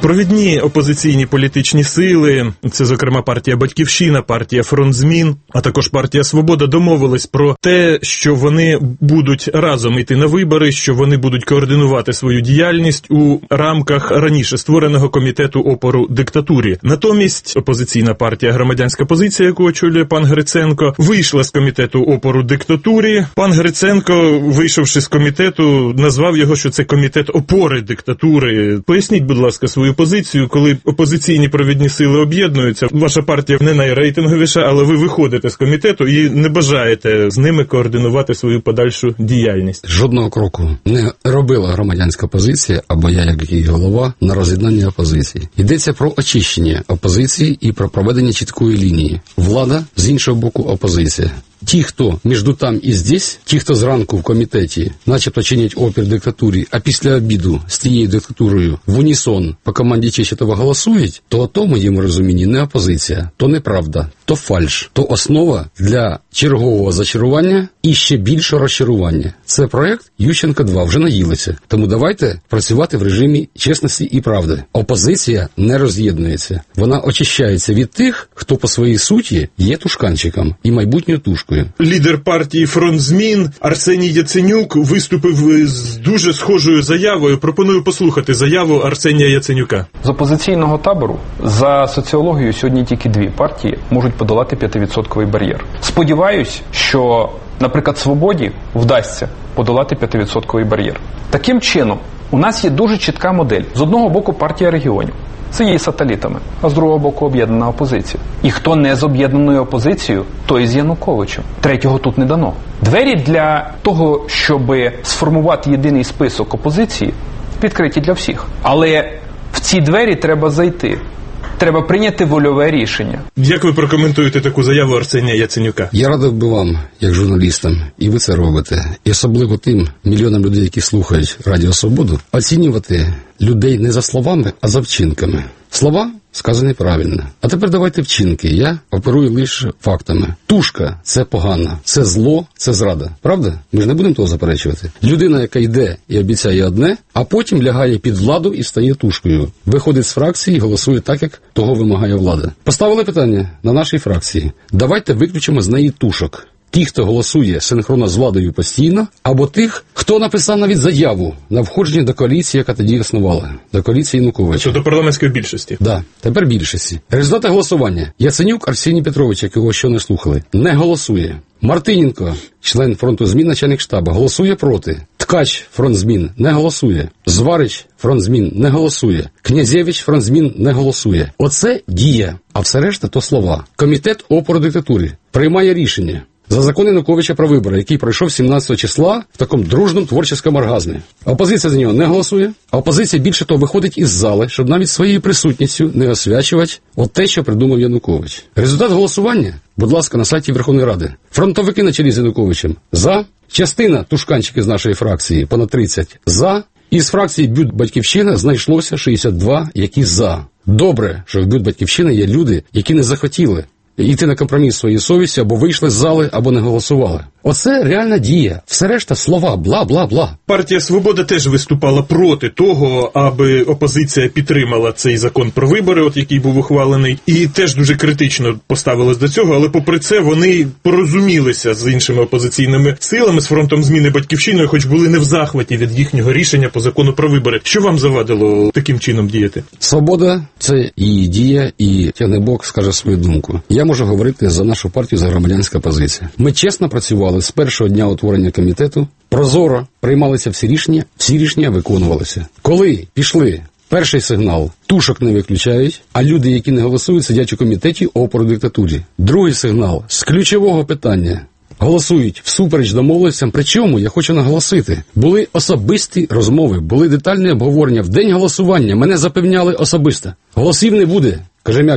Провідні опозиційні політичні сили, це, зокрема, партія «Батьківщина», партія «Фронт змін», а також партія «Свобода» домовились про те, що вони будуть разом йти на вибори, що вони будуть координувати свою діяльність у рамках раніше створеного комітету опору диктатурі. Натомість опозиційна партія «Громадянська позиція», яку очолює пан Гриценко, вийшла з комітету опору диктатурі. Пан Гриценко, вийшовши з комітету, назвав його, що це комітет опори диктатури. Поясніть, будь ласка, свою позицію, коли опозиційні провідні сили об'єднуються. Ваша партія не найрейтинговіша, але ви виходите з комітету і не бажаєте з ними координувати свою подальшу діяльність. Жодного кроку не робила громадянська позиція, або я, як її голова, на роз'єднання опозиції. Йдеться про очищення опозиції і про проведення чіткої лінії. Влада, з іншого боку, опозиція. Ті, хто між там і здесь, ті, хто зранку в комітеті начебто чинять опір диктатурі, а після обіду з тією диктатурою в унісон по команді Чечетова голосують, то в моєму розумінні не опозиція, то неправда, то фальш, то основа для чергового зачарування і ще більшого розчарування. Це проект Ющенко-2, вже наїлися. Тому давайте працювати в режимі чесності і правди. Опозиція не роз'єднується. Вона очищається від тих, хто по своїй суті є тушканчиком і майбутньою тушкою. Лідер партії «Фронт змін» Арсеній Яценюк виступив з дуже схожою заявою. Пропоную послухати заяву Арсенія Яценюка. З опозиційного табору за соціологією сьогодні тільки дві партії можуть подолати 5% бар'єр. Сподіваюсь, що, наприклад, «Свободі» вдасться подолати 5% бар'єр. Таким чином, у нас є дуже чітка модель. З одного боку партія регіонів. Це є сателітами, а з другого боку об'єднана опозиція. І хто не з об'єднаною опозицією, той з Януковичем. Третього тут не дано. Двері для того, щоб сформувати єдиний список опозиції, відкриті для всіх. Але в ці двері треба зайти. Треба прийняти вольове рішення. Як ви прокоментуєте таку заяву Арсенія Яценюка? Я радив би вам, як журналістам, і ви це робите, і особливо тим мільйонам людей, які слухають Радіо Свободу, оцінювати людей не за словами, а за вчинками. Слова сказані правильно. А тепер давайте вчинки. Я оперую лише фактами. Тушка – це погано, це зло, це зрада. Правда? Ми ж не будемо того заперечувати. Людина, яка йде і обіцяє одне, а потім лягає під владу і стає тушкою. Виходить з фракції і голосує так, як того вимагає влада. Поставили питання на нашій фракції. Давайте виключимо з неї тушок. Ті, хто голосує синхронно з владою постійно, або тих, хто написав навіть заяву на входження до коаліції, яка тоді існувала, до коаліції Януковича. Що до парламентської більшості. Да, тепер більшості. Результати голосування. Яценюк Арсеній Петрович, якого що не слухали, не голосує. Мартиненко, член фронту змін, начальник штабу, голосує проти. Ткач, фронт змін, не голосує. Зварич, фронт змін, не голосує. Князевич, фронт змін, не голосує. Оце дія, а все решта то слова. Комітет опору диктатурі приймає рішення за закон Януковича про вибори, який пройшов 17 числа в такому дружному творчому оргазмі. Опозиція за нього не голосує, а опозиція більше того виходить із зали, щоб навіть своєю присутністю не освячувати от те, що придумав Янукович. Результат голосування, будь ласка, на сайті Верховної Ради. Фронтовики на чолі з Януковичем за, частина тушканчики з нашої фракції, понад 30, за, із фракції «Бют Батьківщина» знайшлося 62, які за. Добре, що в «Бют Батьківщина» є люди, які не захотіли йти на компроміс своєї совісті, або вийшли з зали, або не голосували. Оце реальна дія. Все решта слова, бла-бла-бла. Партія «Свобода» теж виступала проти того, аби опозиція підтримала цей закон про вибори, от який був ухвалений, і теж дуже критично поставилась до цього, але попри це вони порозумілися з іншими опозиційними силами, з фронтом зміни Батьківщиною, хоч були не в захваті від їхнього рішення по закону про вибори. Що вам завадило таким чином діяти? Свобода – це її дія, і Тягнебок скаже свою думку. Я можу говорити за нашу партію, за громадянська позиція. Ми чесно працювали з першого дня утворення комітету, прозоро приймалися всі рішення виконувалися. Коли пішли перший сигнал, тушок не виключають, а люди, які не голосують, сидять у комітеті опору диктатурі. Другий сигнал, з ключового питання, голосують всупереч домовленостям. Причому, я хочу наголосити, були особисті розмови, були детальні обговорення. В день голосування мене запевняли особисто. Голосів не буде, каже Мякін.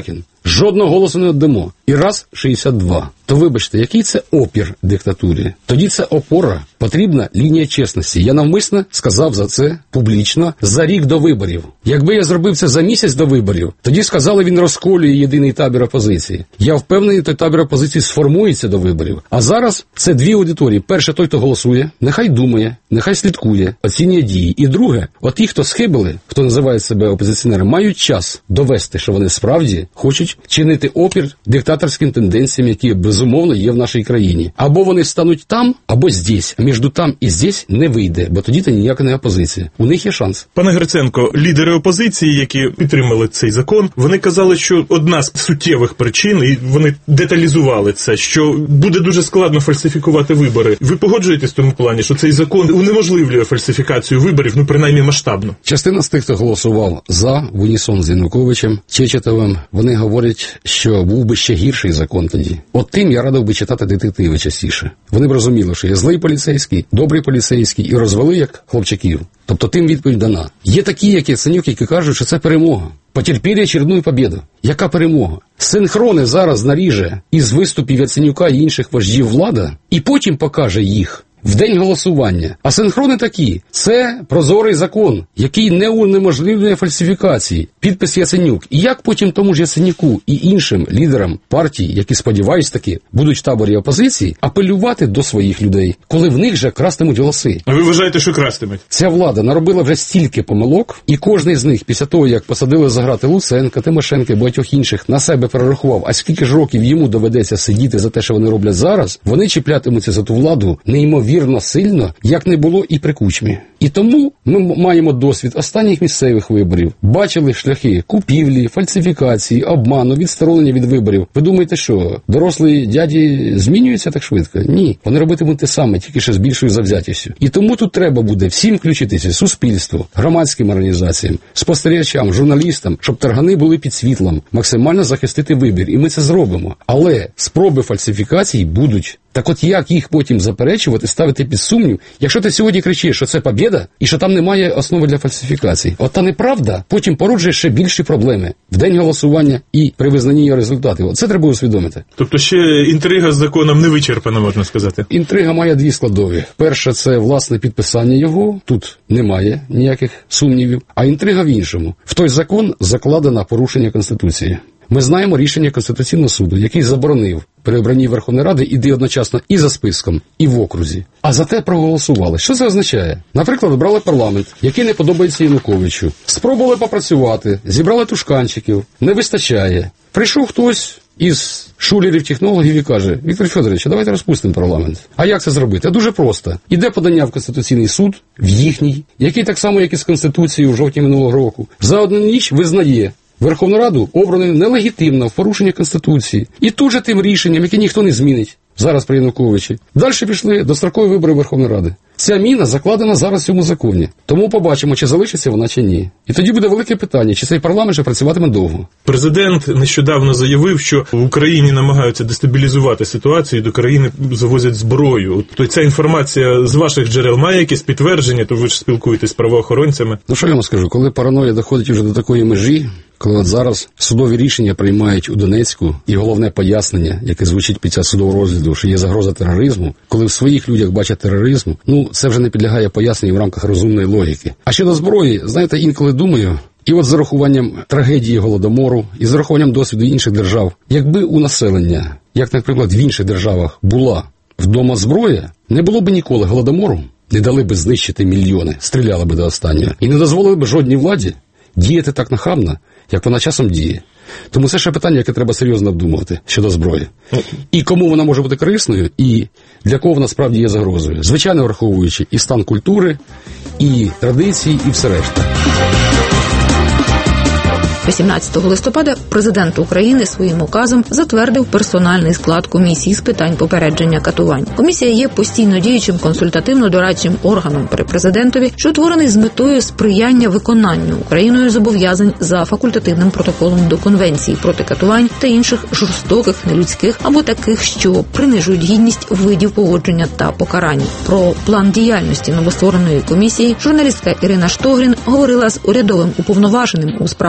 Жодного голосу не віддамо. І раз 62. То вибачте, який це опір диктатурі? Тоді це опора. Потрібна лінія чесності. Я навмисно сказав за це публічно за рік до виборів. Якби я зробив це за місяць до виборів, тоді сказали, він розколює єдиний табір опозиції. Я впевнений, той табір опозиції сформується до виборів. А зараз це дві аудиторії. Перше, той, хто голосує, нехай думає, нехай слідкує, оцінює дії. І друге, от ті, хто схибили, хто називає себе опозиціонером, мають час довести, що вони справді хочуть чинити опір диктаторським тенденціям, які безумовно є в нашій країні. Або вони стануть там, або здесь. А між там і здесь не вийде, бо тоді це ніяка не опозиція. У них є шанс. Пане Гриценко, лідери опозиції, які підтримали цей закон, вони казали, що одна з суттєвих причин, і вони деталізували це, що буде дуже складно фальсифікувати вибори. Ви погоджуєтесь в тому плані, що цей закон унеможливлює фальсифікацію виборів, принаймні масштабно? Частина з тих, хто голосував за в унісон з Януковичем, Чечетовим, вони говорять, що був би ще гірший закон тоді. От тим я радив би читати детективи частіше. Вони б розуміли, що є злий поліцейський, добрий поліцейський, і розвели як хлопчаків. Тобто тим відповідь дана. Є такі, як Яценюк, які кажуть, що це перемога. Потерпіли очередну побіду. Яка перемога? Синхрони зараз наріже із виступів Яценюка і інших вождів влада, і потім покаже їх в день голосування. А синхрони такі. Це прозорий закон, який не унеможливлює фальсифікації. Підпис Яценюк. І як потім тому ж Яценюку і іншим лідерам партій, які, сподіваюсь таки, будуть в таборі опозиції, апелювати до своїх людей, коли в них же крастимуть голоси. А ви вважаєте, що крастимуть? Ця влада наробила вже стільки помилок, і кожний з них, після того, як посадили за грати Луценка, Тимошенка і багатьох інших, на себе перерахував, а скільки ж років йому доведеться сидіти за те, що вони роблять зараз, вони чіплятимуться за ту владу неймовірно сильно, як не було і при Кучмі. І тому ми маємо досвід останніх місцевих виборів. Бачили шляхи купівлі, фальсифікації, обману, відсторонення від виборів. Ви думаєте, що дорослі дяді змінюються так швидко? Ні. Вони робитимуть те саме, тільки ще з більшою завзятістю. І тому тут треба буде всім включитися, суспільству, громадським організаціям, спостерігачам, журналістам, щоб таргани були під світлом, максимально захистити вибір. І ми це зробимо. Але спроби фальсифікацій будуть. Так от як їх потім заперечувати, ставити під сумнів, якщо ти сьогодні кричиш, що це побєда і що там немає основи для фальсифікацій. От та неправда потім породжує ще більші проблеми в день голосування і при визнанні його результатів. Оце треба усвідомити. Тобто ще інтрига з законом не вичерпана, можна сказати? Інтрига має дві складові. Перша – це власне підписання його, тут немає ніяких сумнівів. А інтрига в іншому. В той закон закладено порушення Конституції. Ми знаємо рішення Конституційного суду, який заборонив при обранні Верховної Ради іти одночасно і за списком, і в окрузі. А за те проголосували. Що це означає? Наприклад, обрали парламент, який не подобається Януковичу. Спробували попрацювати, зібрали тушканчиків, не вистачає. Прийшов хтось із шулерів-технологів і каже: Віктор Федорович, давайте розпустимо парламент. А як це зробити? А дуже просто. Іде подання в Конституційний суд, в їхній, який так само, як і з Конституцією в жовтні минулого року, за одну ніч визнає Верховну Раду обраною нелегітимно в порушення Конституції. І тут же тим рішенням, яке ніхто не змінить зараз при Януковичі. Далі пішли дострокові вибори Верховної Ради. Ця міна закладена зараз в цьому законі. Тому побачимо, чи залишиться вона, чи ні. І тоді буде велике питання, чи цей парламент ще працюватиме довго. Президент нещодавно заявив, що в Україні намагаються дестабілізувати ситуацію, до країни завозять зброю. То ця інформація з ваших джерел має якесь підтвердження, то ви ж спілкуєтесь з правоохоронцями? Ну що я вам скажу, коли параноя доходить вже до такої межі, коли от зараз судові рішення приймають у Донецьку, і головне пояснення, яке звучить під час судового розгляду, що є загроза тероризму, коли в своїх людях бачать тероризм, це вже не підлягає поясненню в рамках розумної логіки. А щодо зброї, знаєте, інколи думаю, і от з урахуванням трагедії Голодомору, і з урахуванням досвіду інших держав, якби у населення, як, наприклад, в інших державах, була вдома зброя, не було б ніколи Голодомору, не дали б знищити мільйони, стріляли б до останнього, і не дозволили б жодній владі діяти так нахабно, як вона часом діє. Тому це ще питання, яке треба серйозно обдумувати щодо зброї. І кому вона може бути корисною, і для кого вона справді є загрозою. Звичайно, враховуючи і стан культури, і традиції, і все решта. 18 листопада президент України своїм указом затвердив персональний склад комісії з питань попередження катувань. Комісія є постійно діючим консультативно-дорадчим органом при президентові, що утворений з метою сприяння виконанню Україною зобов'язань за факультативним протоколом до Конвенції проти катувань та інших жорстоких, нелюдських або таких, що принижують гідність видів поводження та покарань. Про план діяльності новоствореної комісії журналістка Ірина Штогрін говорила з урядовим уповноваженим у справах європейського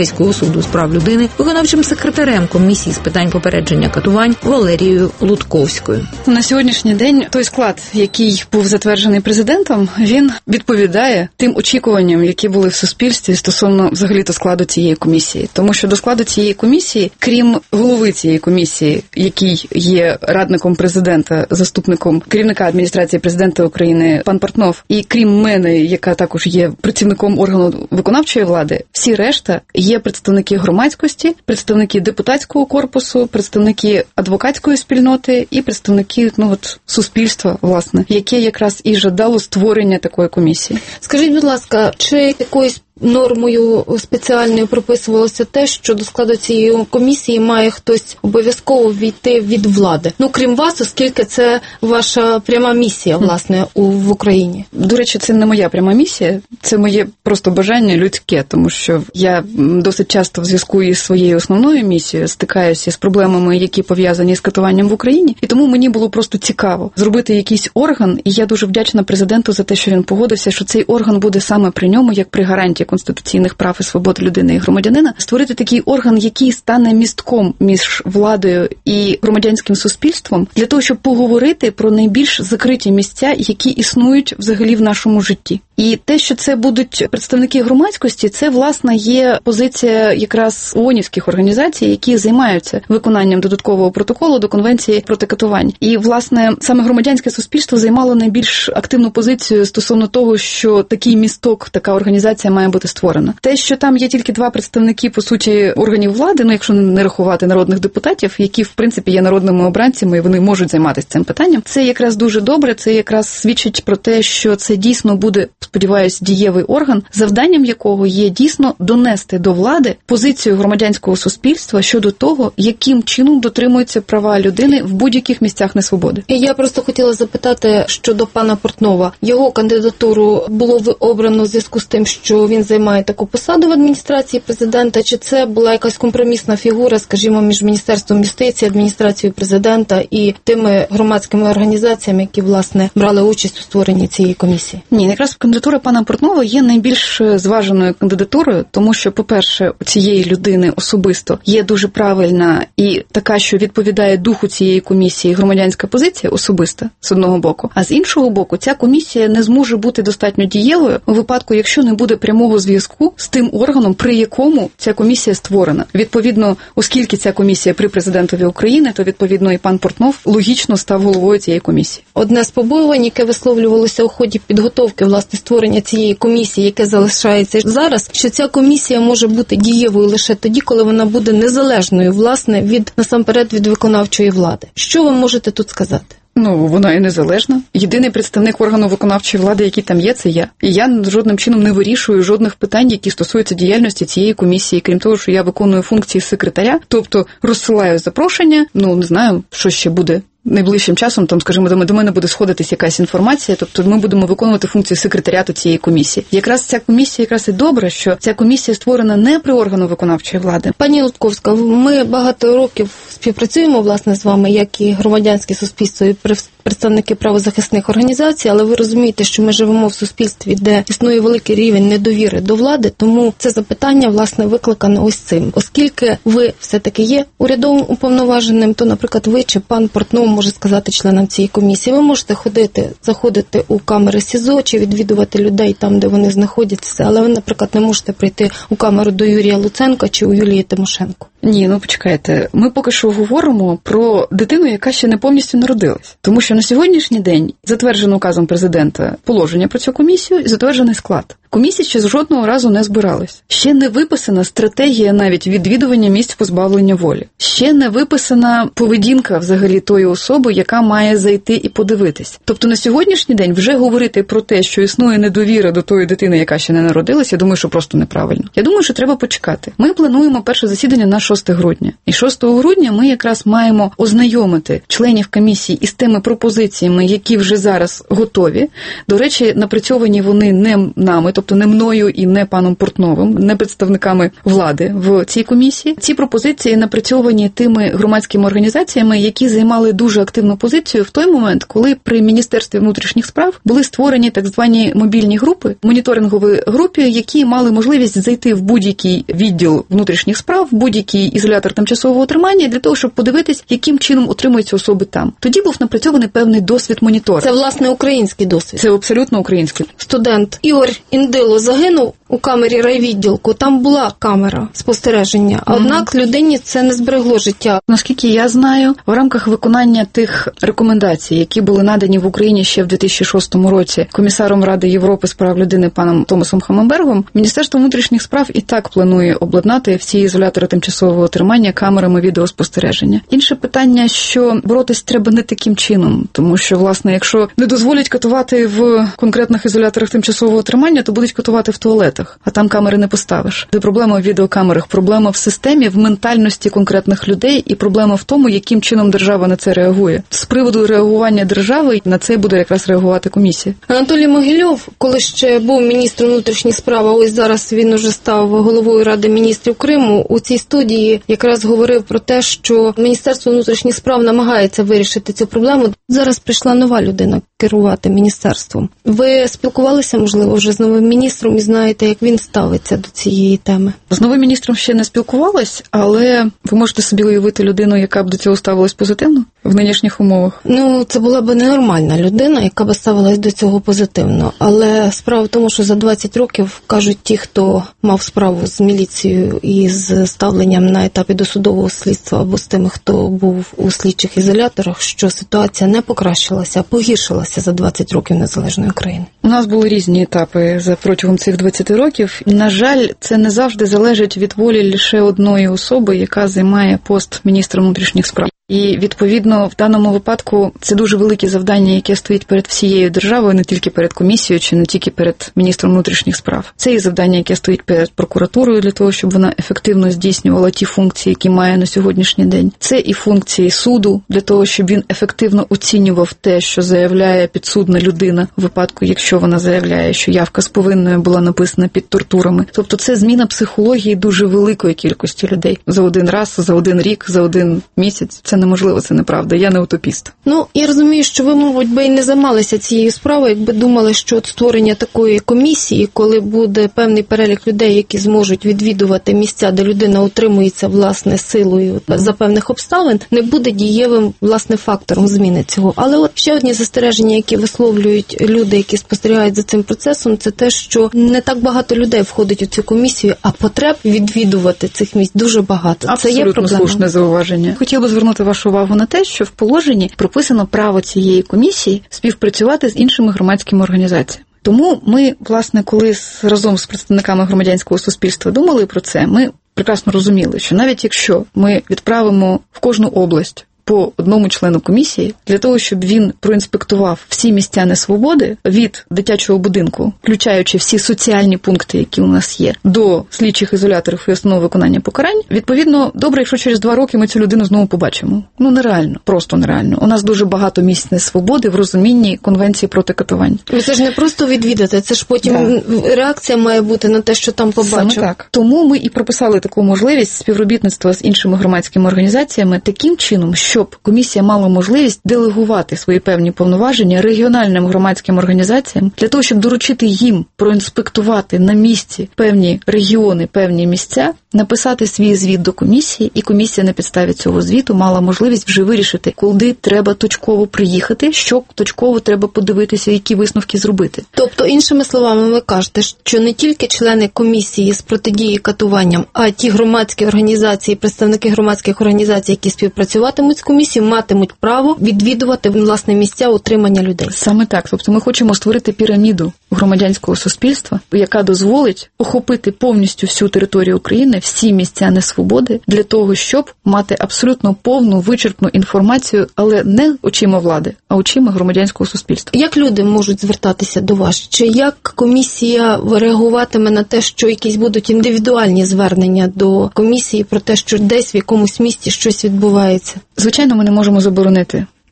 Європейського суду з прав людини, виконавчим секретарем комісії з питань попередження катувань Валерією Лутковською. На сьогоднішній день той склад, який був затверджений президентом, він відповідає тим очікуванням, які були в суспільстві стосовно взагалі-то складу цієї комісії. Тому що до складу цієї комісії, крім голови цієї комісії, який є радником президента, заступником керівника адміністрації президента України пан Портнов, і крім мене, яка також є працівником органу виконавчої влади, всі решта є представники громадськості, представники депутатського корпусу, представники адвокатської спільноти і представники суспільства, власне, яке якраз і жадало створення такої комісії. Скажіть, будь ласка, чи якоюсь нормою спеціальною прописувалося те, що до складу цієї комісії має хтось обов'язково війти від влади? Крім вас, оскільки це ваша пряма місія, власне, в Україні. До речі, це не моя пряма місія, це моє просто бажання людське, тому що я досить часто в зв'язку із своєю основною місією стикаюся з проблемами, які пов'язані з катуванням в Україні, і тому мені було просто цікаво зробити якийсь орган, і я дуже вдячна президенту за те, що він погодився, що цей орган буде саме при ньому, як при гарантії конституційних прав і свобод людини і громадянина, створити такий орган, який стане містком між владою і громадянським суспільством, для того, щоб поговорити про найбільш закриті місця, які існують взагалі в нашому житті. І те, що це будуть представники громадськості, це, власне, є позиція якраз ООНівських організацій, які займаються виконанням додаткового протоколу до Конвенції проти катувань. І, власне, саме громадянське суспільство займало найбільш активну позицію стосовно того, що такий місток, така організація має бути створена. Те, що там є тільки два представники, по суті, органів влади, якщо не рахувати народних депутатів, які, в принципі, є народними обранцями, і вони можуть займатися цим питанням, це якраз дуже добре, це якраз свідчить про те, що це дійсно буде, сподіваюсь, дієвий орган, завданням якого є дійсно донести до влади позицію громадянського суспільства щодо того, яким чином дотримуються права людини в будь-яких місцях несвободи. І я просто хотіла запитати щодо пана Портнова. Його кандидатуру було обрано в зв'язку з тим, що він займає таку посаду в адміністрації президента, чи це була якась компромісна фігура, скажімо, між Міністерством юстиції, адміністрацією президента і тими громадськими організаціями, які, власне, брали участь у створенні цієї комісії? Ні, якраз кандидатура пана Портнова є найбільш зваженою кандидатурою, тому що, по-перше, у цієї людини особисто є дуже правильна і така, що відповідає духу цієї комісії громадянська позиція особиста, з одного боку, а з іншого боку, ця комісія не зможе бути достатньо дієвою у випадку, якщо не буде прямого зв'язку з тим органом, при якому ця комісія створена. Відповідно, оскільки ця комісія при президентові України, то, відповідно, і пан Портнов логічно став головою цієї комісії. Одне з побоювань, яке висловлювалося у ході підготовки, власне, створення цієї комісії, яке залишається зараз, що ця комісія може бути дієвою лише тоді, коли вона буде незалежною, власне, насамперед від виконавчої влади. Що ви можете тут сказати? Вона і незалежна. Єдиний представник органу виконавчої влади, який там є, це я. І я жодним чином не вирішую жодних питань, які стосуються діяльності цієї комісії, крім того, що я виконую функції секретаря, тобто розсилаю запрошення, не знаю, що ще буде найближчим часом, скажімо, до мене буде сходитись якась інформація, тобто ми будемо виконувати функції секретаріату цієї комісії. Якраз ця комісія, і добре, що ця комісія створена не при органу виконавчої влади. Пані Лутковська, ми багато років співпрацюємо, власне, з вами, як і громадянське суспільство, і представники правозахисних організацій, але ви розумієте, що ми живемо в суспільстві, де існує великий рівень недовіри до влади, тому це запитання, власне, викликане ось цим. Оскільки ви все-таки є урядовим уповноваженим, то, наприклад, ви чи пан Портнов може сказати членам цієї комісії, ви можете заходити у камери СІЗО чи відвідувати людей там, де вони знаходяться, але ви, наприклад, не можете прийти у камеру до Юрія Луценка чи у Юлії Тимошенко. Ні, почекайте. Ми поки що говоримо про дитину, яка ще не повністю народилась. Тому що на сьогоднішній день затверджено указом президента положення про цю комісію і затверджений склад. Комісія ще жодного разу не збиралась. Ще не виписана стратегія навіть відвідування місць позбавлення волі. Ще не виписана поведінка взагалі тої особи, яка має зайти і подивитись. Тобто на сьогоднішній день вже говорити про те, що існує недовіра до тої дитини, яка ще не народилась, я думаю, що просто неправильно. Я думаю, що треба почекати. Ми плануємо перше засідання на 6 грудня. І 6 грудня ми якраз маємо ознайомити членів комісії із тими пропозиціями, які вже зараз готові. До речі, напрацьовані вони не нами, тобто не мною і не паном Портновим, не представниками влади в цій комісії. Ці пропозиції напрацьовані тими громадськими організаціями, які займали дуже активну позицію в той момент, коли при Міністерстві внутрішніх справ були створені так звані мобільні групи, моніторингові групи, які мали можливість зайти в будь-який відділ внутрішніх справ, в будь-який ізолятор тимчасового тримання для того, щоб подивитись, яким чином утримуються особи там. Тоді був напрацьований певний досвід моніторингу. Це, власне, український досвід. Це абсолютно український. Студент Ігор Індило загинув у камері райвідділку. Там була камера спостереження, однак людині це не зберегло життя. Наскільки я знаю, в рамках виконання тих рекомендацій, які були надані в Україні ще в 2006 році комісаром Ради Європи з прав людини паном Томасом Хаммербергом, Міністерство внутрішніх справ і так планує обладнати всі ізолятори тимчасового тримання камерами відеоспостереження. Інше питання, що боротись треба не таким чином, тому що, власне, якщо не дозволять катувати в конкретних ізоляторах тимчасового тримання, то будуть катувати в туалетах, а там камери не поставиш. Де проблема в відеокамерах? Проблема в системі, в ментальності конкретних людей і проблема в тому, яким чином держава на це реагує. З приводу реагування держави на це буде якраз реагувати комісія. Анатолій Могильов, коли ще був міністром внутрішніх справ, а ось зараз він уже став головою Ради міністрів Криму, у цій студії якраз говорив про те, що Міністерство внутрішніх справ намагається вирішити цю проблему. Зараз прийшла нова людина керувати міністерством. Ви спілкувалися, можливо, вже з новим міністром і знаєте, як він ставиться до цієї теми? З новим міністром ще не спілкувалась, але ви можете собі уявити людину, яка б до цього ставилась позитивно в нинішніх умовах? Ну, це була б ненормальна людина, яка б ставилась до цього позитивно. Але справа в тому, що за 20 років, кажуть ті, хто мав справу з міліцією і з ставленням на етапі досудового слідства або з тими, хто був у слідчих ізоляторах, що ситуація не покращилася, а погіршилася за 20 років незалежної України. У нас були різні етапи протягом цих 20 років. На жаль, це не завжди залежить від волі лише одної особи, яка займає пост міністра внутрішніх справ. І, відповідно, в даному випадку це дуже велике завдання, яке стоїть перед всією державою, не тільки перед комісією, чи не тільки перед міністром внутрішніх справ. Це і завдання, яке стоїть перед прокуратурою для того, щоб вона ефективно здійснювала ті функції, які має на сьогоднішній день. Це і функції суду для того, щоб він ефективно оцінював те, що заявляє підсудна людина в випадку, якщо вона заявляє, що явка з повинною була написана під тортурами. Тобто це зміна психології дуже великої кількості людей. За один раз, за один рік, за один місяць. Це неможливо, це неправда. Я не утопіст. Ну, я розумію, що ви, мабуть, би і не займалися цією справою, якби думали, що от створення такої комісії, коли буде певний перелік людей, які зможуть відвідувати місця, де людина утримується, власне, силою за певних обставин, не буде дієвим, власне, фактором зміни цього. Але от ще одні застереження, які висловлюють люди, які спостерігають за цим процесом, це те, що не так багато людей входить у цю комісію, а потреб відвідувати цих місць дуже багато. Абсолютно це є проблема. Слушне зауваження. Хотів би звернути вашу увагу на те, що в положенні прописано право цієї комісії співпрацювати з іншими громадськими організаціями. Тому ми, власне, коли разом з представниками громадянського суспільства думали про це, ми прекрасно розуміли, що навіть якщо ми відправимо в кожну область по одному члену комісії, для того, щоб він проінспектував всі місця несвободи від дитячого будинку, включаючи всі соціальні пункти, які у нас є, до слідчих ізоляторів і установ виконання покарань, відповідно, добре, якщо через 2 роки ми цю людину знову побачимо. Ну, нереально, просто нереально. У нас дуже багато місць несвободи в розумінні Конвенції проти катувань. Це ж не просто відвідати, це ж потім реакція має бути на те, що там побачив. Саме так. Тому ми і прописали таку можливість співробітництва з іншими громадськими організаціями таким чином, щоб комісія мала можливість делегувати свої певні повноваження регіональним громадським організаціям для того, щоб доручити їм проінспектувати на місці певні регіони, певні місця, написати свій звіт до комісії, і комісія на підставі цього звіту мала можливість вже вирішити, куди треба точково приїхати, що точково треба подивитися, які висновки зробити. Тобто, іншими словами, ви кажете, що не тільки члени комісії з протидії катуванням, а ті громадські організації, представники громадських організацій, які співпрацюватимуть з комісією, матимуть право відвідувати, власне, місця утримання людей. Саме так. Тобто ми хочемо створити піраміду громадянського суспільства, яка дозволить охопити повністю всю територію України, всі місця несвободи, для того, щоб мати абсолютно повну, вичерпну інформацію, але не очима влади, а очима громадянського суспільства. Як люди можуть звертатися до вас? Чи як комісія реагуватиме на те, що якісь будуть індивідуальні звернення до комісії про те, що десь в якомусь місті щось відбувається? Звичайно, ми не можемо заборонити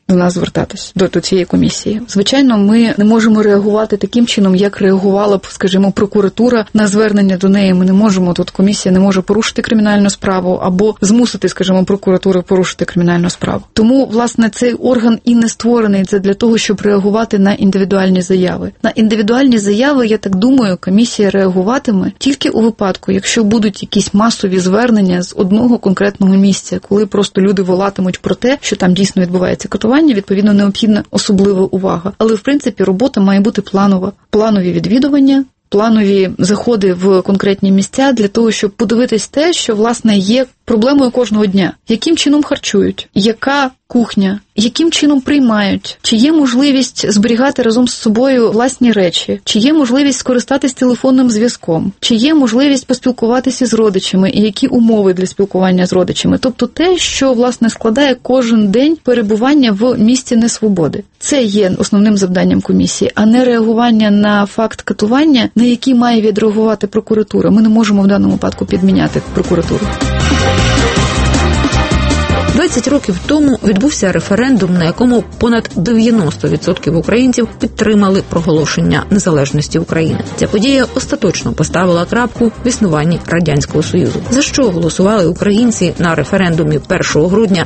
до нас звертатись, до цієї комісії. Звичайно, ми не можемо реагувати таким чином, як реагувала б, скажімо, прокуратура на звернення до неї. Ми не можемо, тут комісія не може порушити кримінальну справу або змусити, скажімо, прокуратуру порушити кримінальну справу. Тому, власне, цей орган і не створений це для того, щоб реагувати на індивідуальні заяви. На індивідуальні заяви, я так думаю, комісія реагуватиме тільки у випадку, якщо будуть якісь масові звернення з одного конкретного місця, коли просто люди волатимуть про те, що там дійсно відбувається катування, відповідно, необхідна особлива увага. Але, в принципі, робота має бути планова. Планові відвідування, планові заходи в конкретні місця для того, щоб подивитись те, що, власне, є проблемою кожного дня. Яким чином харчують? Яка кухня? Яким чином приймають? Чи є можливість зберігати разом з собою власні речі? Чи є можливість скористатись телефонним зв'язком? Чи є можливість поспілкуватися з родичами? І які умови для спілкування з родичами? Тобто те, що, власне, складає кожен день перебування в місці несвободи. Це є основним завданням комісії, а не реагування на факт катування, на який має відреагувати прокуратура. Ми не можемо в даному випадку підміняти прокуратуру. 20 років тому відбувся референдум, на якому понад 90% українців підтримали проголошення незалежності України. Ця подія остаточно поставила крапку в існуванні Радянського Союзу. За що голосували українці на референдумі 1 грудня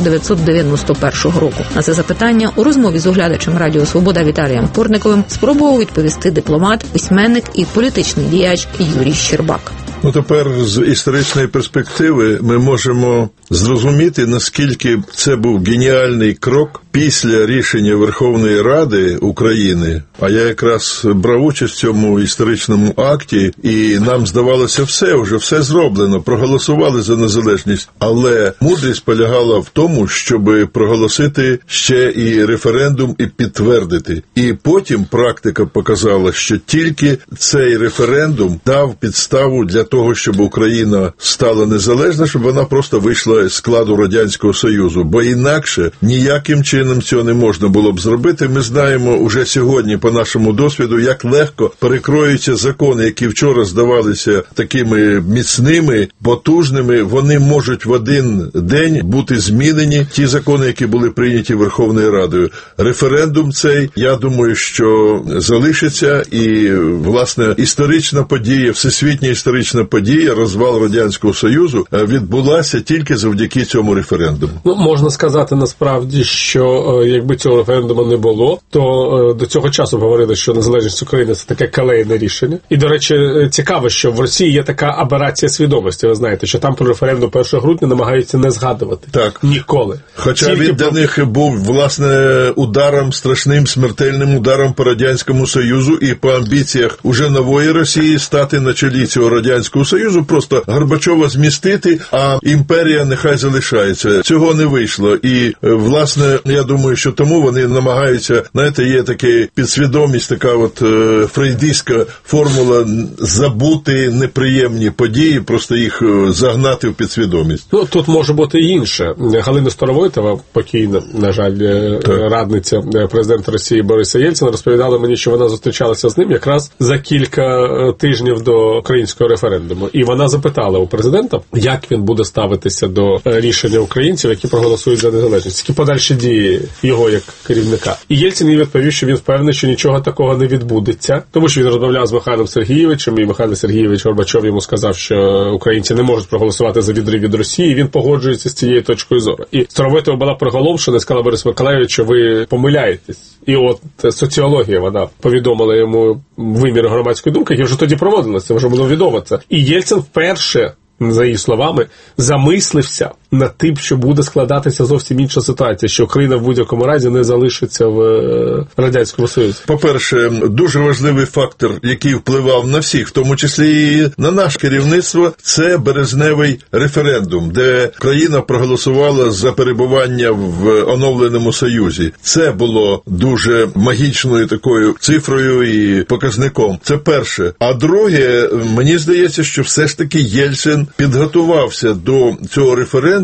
1991 року? На це запитання у розмові з оглядачем Радіо Свобода Віталієм Портниковим спробував відповісти дипломат, письменник і політичний діяч Юрій Щербак. Тепер з історичної перспективи ми можемо зрозуміти, наскільки це був геніальний крок після рішення Верховної Ради України, а я якраз брав участь в цьому історичному акті, і нам здавалося все зроблено, проголосували за незалежність, але мудрість полягала в тому, щоб проголосити ще і референдум і підтвердити. І потім практика показала, що тільки цей референдум дав підставу для того, щоб Україна стала незалежна, щоб вона просто вийшла з складу Радянського Союзу, бо інакше ніяким чином цього не можна було б зробити. Ми знаємо уже сьогодні по нашому досвіду, як легко перекроюються закони, які вчора здавалися такими міцними, потужними, вони можуть в один день бути змінені, ті закони, які були прийняті Верховною Радою. Референдум цей, я думаю, що залишиться, і, власне, історична подія, всесвітня історична подія, розвал Радянського Союзу, відбулася тільки завдяки цьому референдуму. Можна сказати насправді, що якби цього референдуму не було, то до цього часу говорили, що незалежність України – це таке калейне рішення. І, до речі, цікаво, що в Росії є така аберація свідомості. Ви знаєте, що там про референдум 1 грудня намагаються не згадувати. Так. Ніколи. Хоча тільки він для них був, власне, ударом, страшним, смертельним ударом по Радянському Союзу і по амбіціях уже нової Росії стати на чолі цього Радянського Союзу, просто Горбачова змістити, а імперія нехай залишається. Цього не вийшло. І, власне, я думаю, що тому вони намагаються, знаєте, є така підсвідомість, така от фрейдистська формула забути неприємні події, просто їх загнати в підсвідомість. Тут може бути і інше. Галина Старовойтова, покійна, на жаль, радниця президента Росії Бориса Єльцина, розповідала мені, що вона зустрічалася з ним якраз за кілька тижнів до українського референдуму. І вона запитала у президента, як він буде ставитися до рішення українців, які проголосують за незалежність, які подальші дії його як керівника. І Єльцин їй відповів, що він впевнений, що нічого такого не відбудеться, тому що він розмовляв з Михайлом Сергійовичем, і Михайло Сергійович Горбачов йому сказав, що українці не можуть проголосувати за відрив від Росії, і він погоджується з цією точкою зору. І Старовойтова була приголомшена і сказала: Борис Миколайович, що ви помиляєтесь. І от соціологія, вона повідомила йому вимір громадської думки, які вже тоді проводилися, вже було відомо це. І Єльцин вперше, за її словами, замислився над тим, що буде складатися зовсім інша ситуація, що Україна в будь-якому разі не залишиться в Радянському Союзі. По-перше, дуже важливий фактор, який впливав на всіх, в тому числі і на наше керівництво, це березневий референдум, де країна проголосувала за перебування в оновленому Союзі. Це було дуже магічною такою цифрою і показником. Це перше. А друге, мені здається, що все ж таки Єльцин підготувався до цього референдуму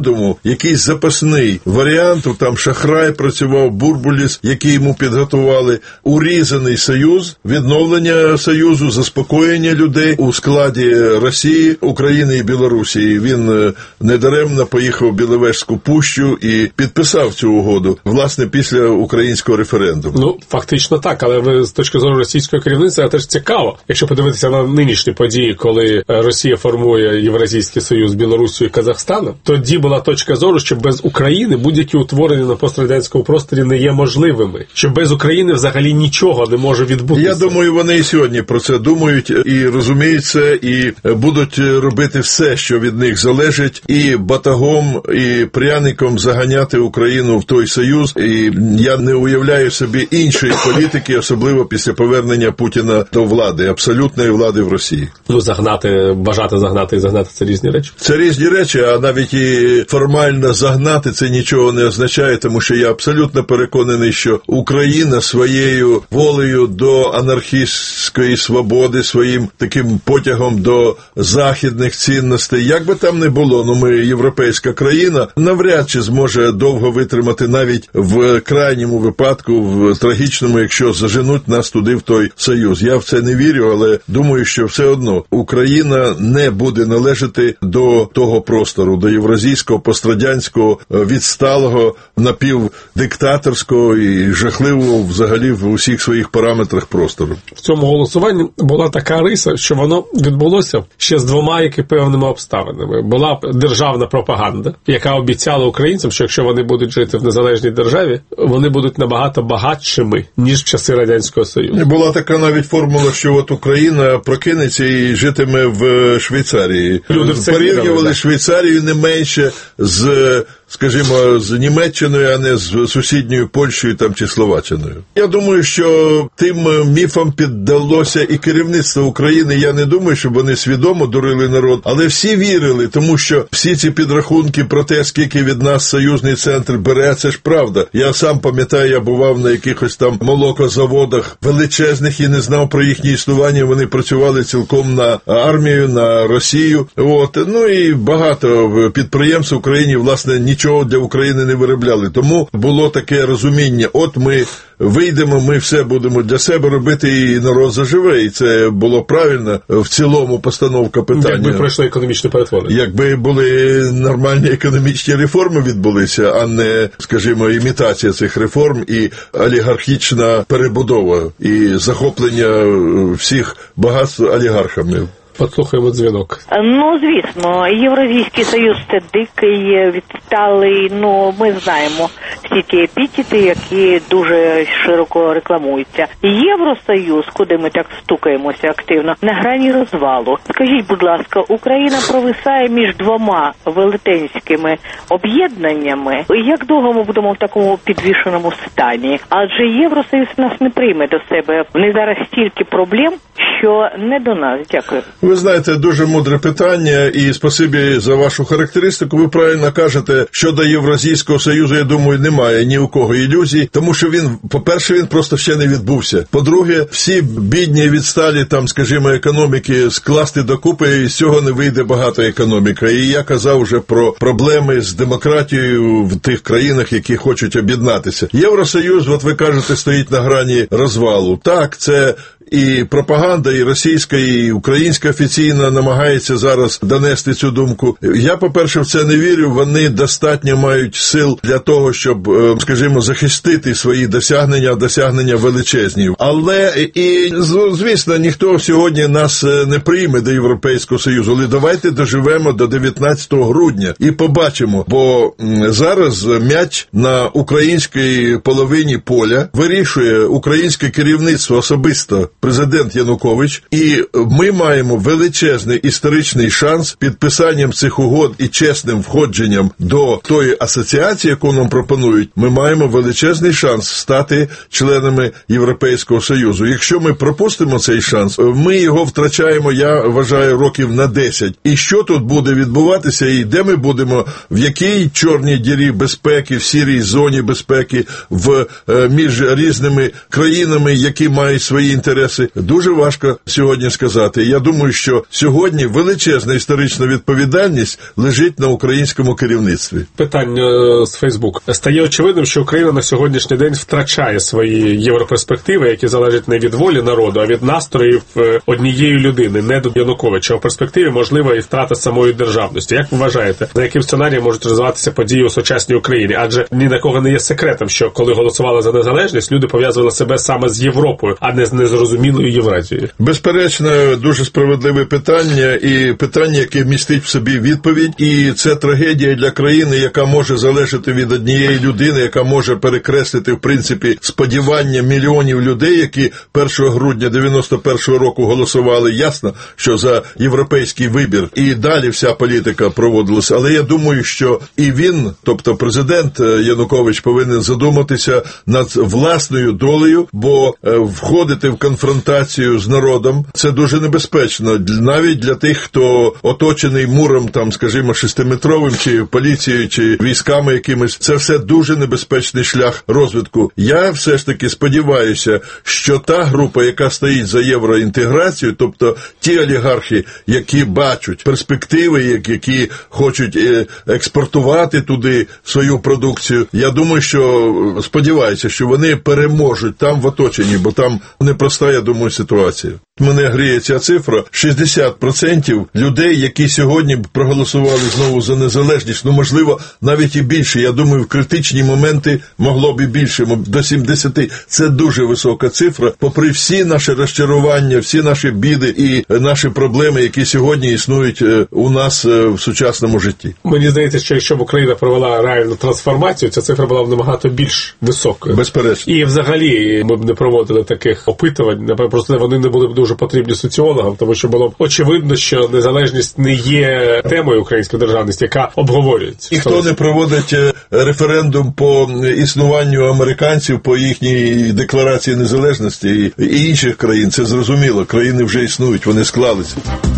референдуму якийсь запасний варіант, там Шахрай працював, Бурбуліс, який йому підготували, урізаний союз, відновлення союзу, заспокоєння людей у складі Росії, України і Білорусі. Він недаремно поїхав в Біловежську пущу і підписав цю угоду, власне, після українського референдуму. Ну, фактично так, але ви з точки зору російського керівництва теж цікаво. Якщо подивитися на нинішні події, коли Росія формує Євразійський союз з Білоруссю і Казахстаном, тоді була точка зору, що без України будь-які утворення на пострадянському просторі не є можливими. Що без України взагалі нічого не може відбутися. Я думаю, вони і сьогодні про це думають і розуміють це, і будуть робити все, що від них залежить, і батагом, і пряником заганяти Україну в той союз. І я не уявляю собі іншої політики, особливо після повернення Путіна до влади, абсолютної влади в Росії. Ну, бажати загнати і загнати – це різні речі. Це різні речі, а навіть і формально загнати це нічого не означає, тому що я абсолютно переконаний, що Україна своєю волею до анархістської свободи, своїм таким потягом до західних цінностей, як би там не було, ми європейська країна, навряд чи зможе довго витримати навіть в крайньому випадку, в трагічному, якщо заженуть нас туди в той союз. Я в це не вірю, але думаю, що все одно Україна не буде належати до того простору, до євразійського, пострадянського, відсталого, напівдиктаторського і жахливого взагалі в усіх своїх параметрах простору. В цьому голосуванні була така риса, що воно відбулося ще з двома певними обставинами. Була державна пропаганда, яка обіцяла українцям, що якщо вони будуть жити в незалежній державі, вони будуть набагато багатшими, ніж в часи Радянського Союзу. Була така навіть формула, що от Україна прокинеться і житиме в Швейцарії. Люди порівнювали Швейцарію не менше з, скажімо, з Німеччиною, а не з сусідньою Польщею там чи Словаччиною. Я думаю, що тим міфам піддалося і керівництво України. Я не думаю, щоб вони свідомо дурили народ, але всі вірили, тому що всі ці підрахунки про те, скільки від нас союзний центр бере, це ж правда. Я сам пам'ятаю, я бував на якихось там молокозаводах величезних і не знав про їхнє існування. Вони працювали цілком на армію, на Росію. Ну і багато підприємств в Україні, власне, нічого для України не виробляли. Тому було таке розуміння, от ми вийдемо, ми все будемо для себе робити, і народ заживе. І це було правильно в цілому постановка питання. Якби пройшло економічне перетворення. Якби були нормальні економічні реформи відбулися, а не, скажімо, імітація цих реформ і олігархічна перебудова, і захоплення всіх багатств олігархами. Послухаємо дзвінок. Ну, звісно, Євразійський Союз – це дикий, відсталий, ми знаємо всі ті епітети, які дуже широко рекламуються. Євросоюз, куди ми так стукаємося активно, на грані розвалу. Скажіть, будь ласка, Україна провисає між двома велетенськими об'єднаннями. Як довго ми будемо в такому підвішеному стані? Адже Євросоюз нас не прийме до себе. В них зараз стільки проблем, що не до нас. Дякую. Ви знаєте, дуже мудре питання, і спасибі за вашу характеристику. Ви правильно кажете, що до Євразійського Союзу, я думаю, немає ні у кого ілюзій, тому що він, по-перше, він просто ще не відбувся. По-друге, всі бідні, відсталі, там, скажімо, економіки скласти докупи, і з цього не вийде багато економіка. І я казав вже про проблеми з демократією в тих країнах, які хочуть об'єднатися. Євросоюз, от ви кажете, стоїть на грані розвалу. Так, це і пропаганда, і російська, і українська офіційно намагається зараз донести цю думку. Я, по-перше, в це не вірю. Вони достатньо мають сил для того, щоб, скажімо, захистити свої досягнення величезні. Але, і, звісно, ніхто сьогодні нас не прийме до Європейського Союзу. Але давайте доживемо до 19 грудня і побачимо. Бо зараз м'яч на українській половині поля вирішує українське керівництво особисто, президент Янукович, і ми маємо величезний історичний шанс підписанням цих угод і чесним входженням до тої асоціації, яку нам пропонують, ми маємо величезний шанс стати членами Європейського Союзу. Якщо ми пропустимо цей шанс, ми його втрачаємо, я вважаю, років на 10. І що тут буде відбуватися, і де ми будемо, в якій чорній дірі безпеки, в сірій зоні безпеки, між різними країнами, які мають свої інтереси, інтереси, дуже важко сьогодні сказати. Я думаю, що сьогодні величезна історична відповідальність лежить на українському керівництві. Питання з Фейсбук. Стає очевидним, що Україна на сьогоднішній день втрачає свої європерспективи, які залежать не від волі народу, а від настроїв однієї людини, не до Януковича. У перспективі можлива і втрата самої державності. Як ви вважаєте, за яким сценарієм можуть розвиватися події у сучасній Україні? Адже ні на кого не є секретом, що коли голосували за незалежність, люди пов'язували себе саме з Європою, а не з незрозумілою Євразією. Безперечно, дуже справедливе питання, і питання, яке містить в собі відповідь, і це трагедія для країни, яка може залежати від однієї людини, яка може перекреслити, в принципі, сподівання мільйонів людей, які 1 грудня 91-го року голосували. Ясно, що за європейський вибір, і далі вся політика проводилася. Але я думаю, що і він, тобто президент Янукович, повинен задуматися над власною долею, бо входити в конфронтацію з народом – це дуже небезпечно. Навіть для тих, хто оточений муром, там, скажімо, 6-метровим, чи поліцією, чи військами якимись. Це все дуже небезпечний шлях розвитку. Я все ж таки сподіваюся, що та група, яка стоїть за євроінтеграцію, тобто ті олігархи, які бачать перспективи, які хочуть експортувати туди свою продукцію, я думаю, що сподіваюся, що вони переможуть там в оточенні, бо там непроста, я думаю, ситуація. Мене гріє ця цифра. 60% людей, які сьогодні проголосували знову за незалежність, можливо, навіть і більше. Я думаю, в критичні моменти могло б і більше, до 70%. Це дуже висока цифра, попри всі наші розчарування, всі наші біди і наші проблеми, які сьогодні існують у нас в сучасному житті. Мені здається, що якщо б Україна провела реальну трансформацію, ця цифра була б набагато більш високою. Безперечно. І взагалі ми б не проводили таких опитувань, напевно, просто вони не були б дуже потрібні соціологам, тому що було б очевидно, що незалежність не є темою української державності, яка обговорюється. І хто не проводить референдум по існуванню американців, по їхній декларації незалежності і інших країн, це зрозуміло, країни вже існують, вони склалися.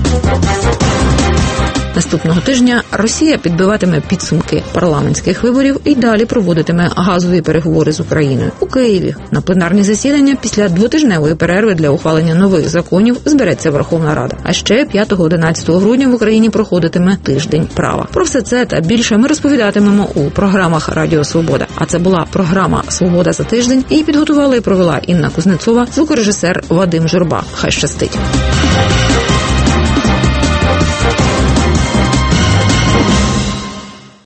Наступного тижня Росія підбиватиме підсумки парламентських виборів і далі проводитиме газові переговори з Україною. У Києві на пленарні засідання після двотижневої перерви для ухвалення нових законів збереться Верховна Рада. А ще 5-11 грудня в Україні проходитиме Тиждень права. Про все це та більше ми розповідатимемо у програмах Радіо Свобода. А це була програма «Свобода за тиждень». Її підготувала і провела Інна Кузнецова, звукорежисер Вадим Журба. Хай щастить!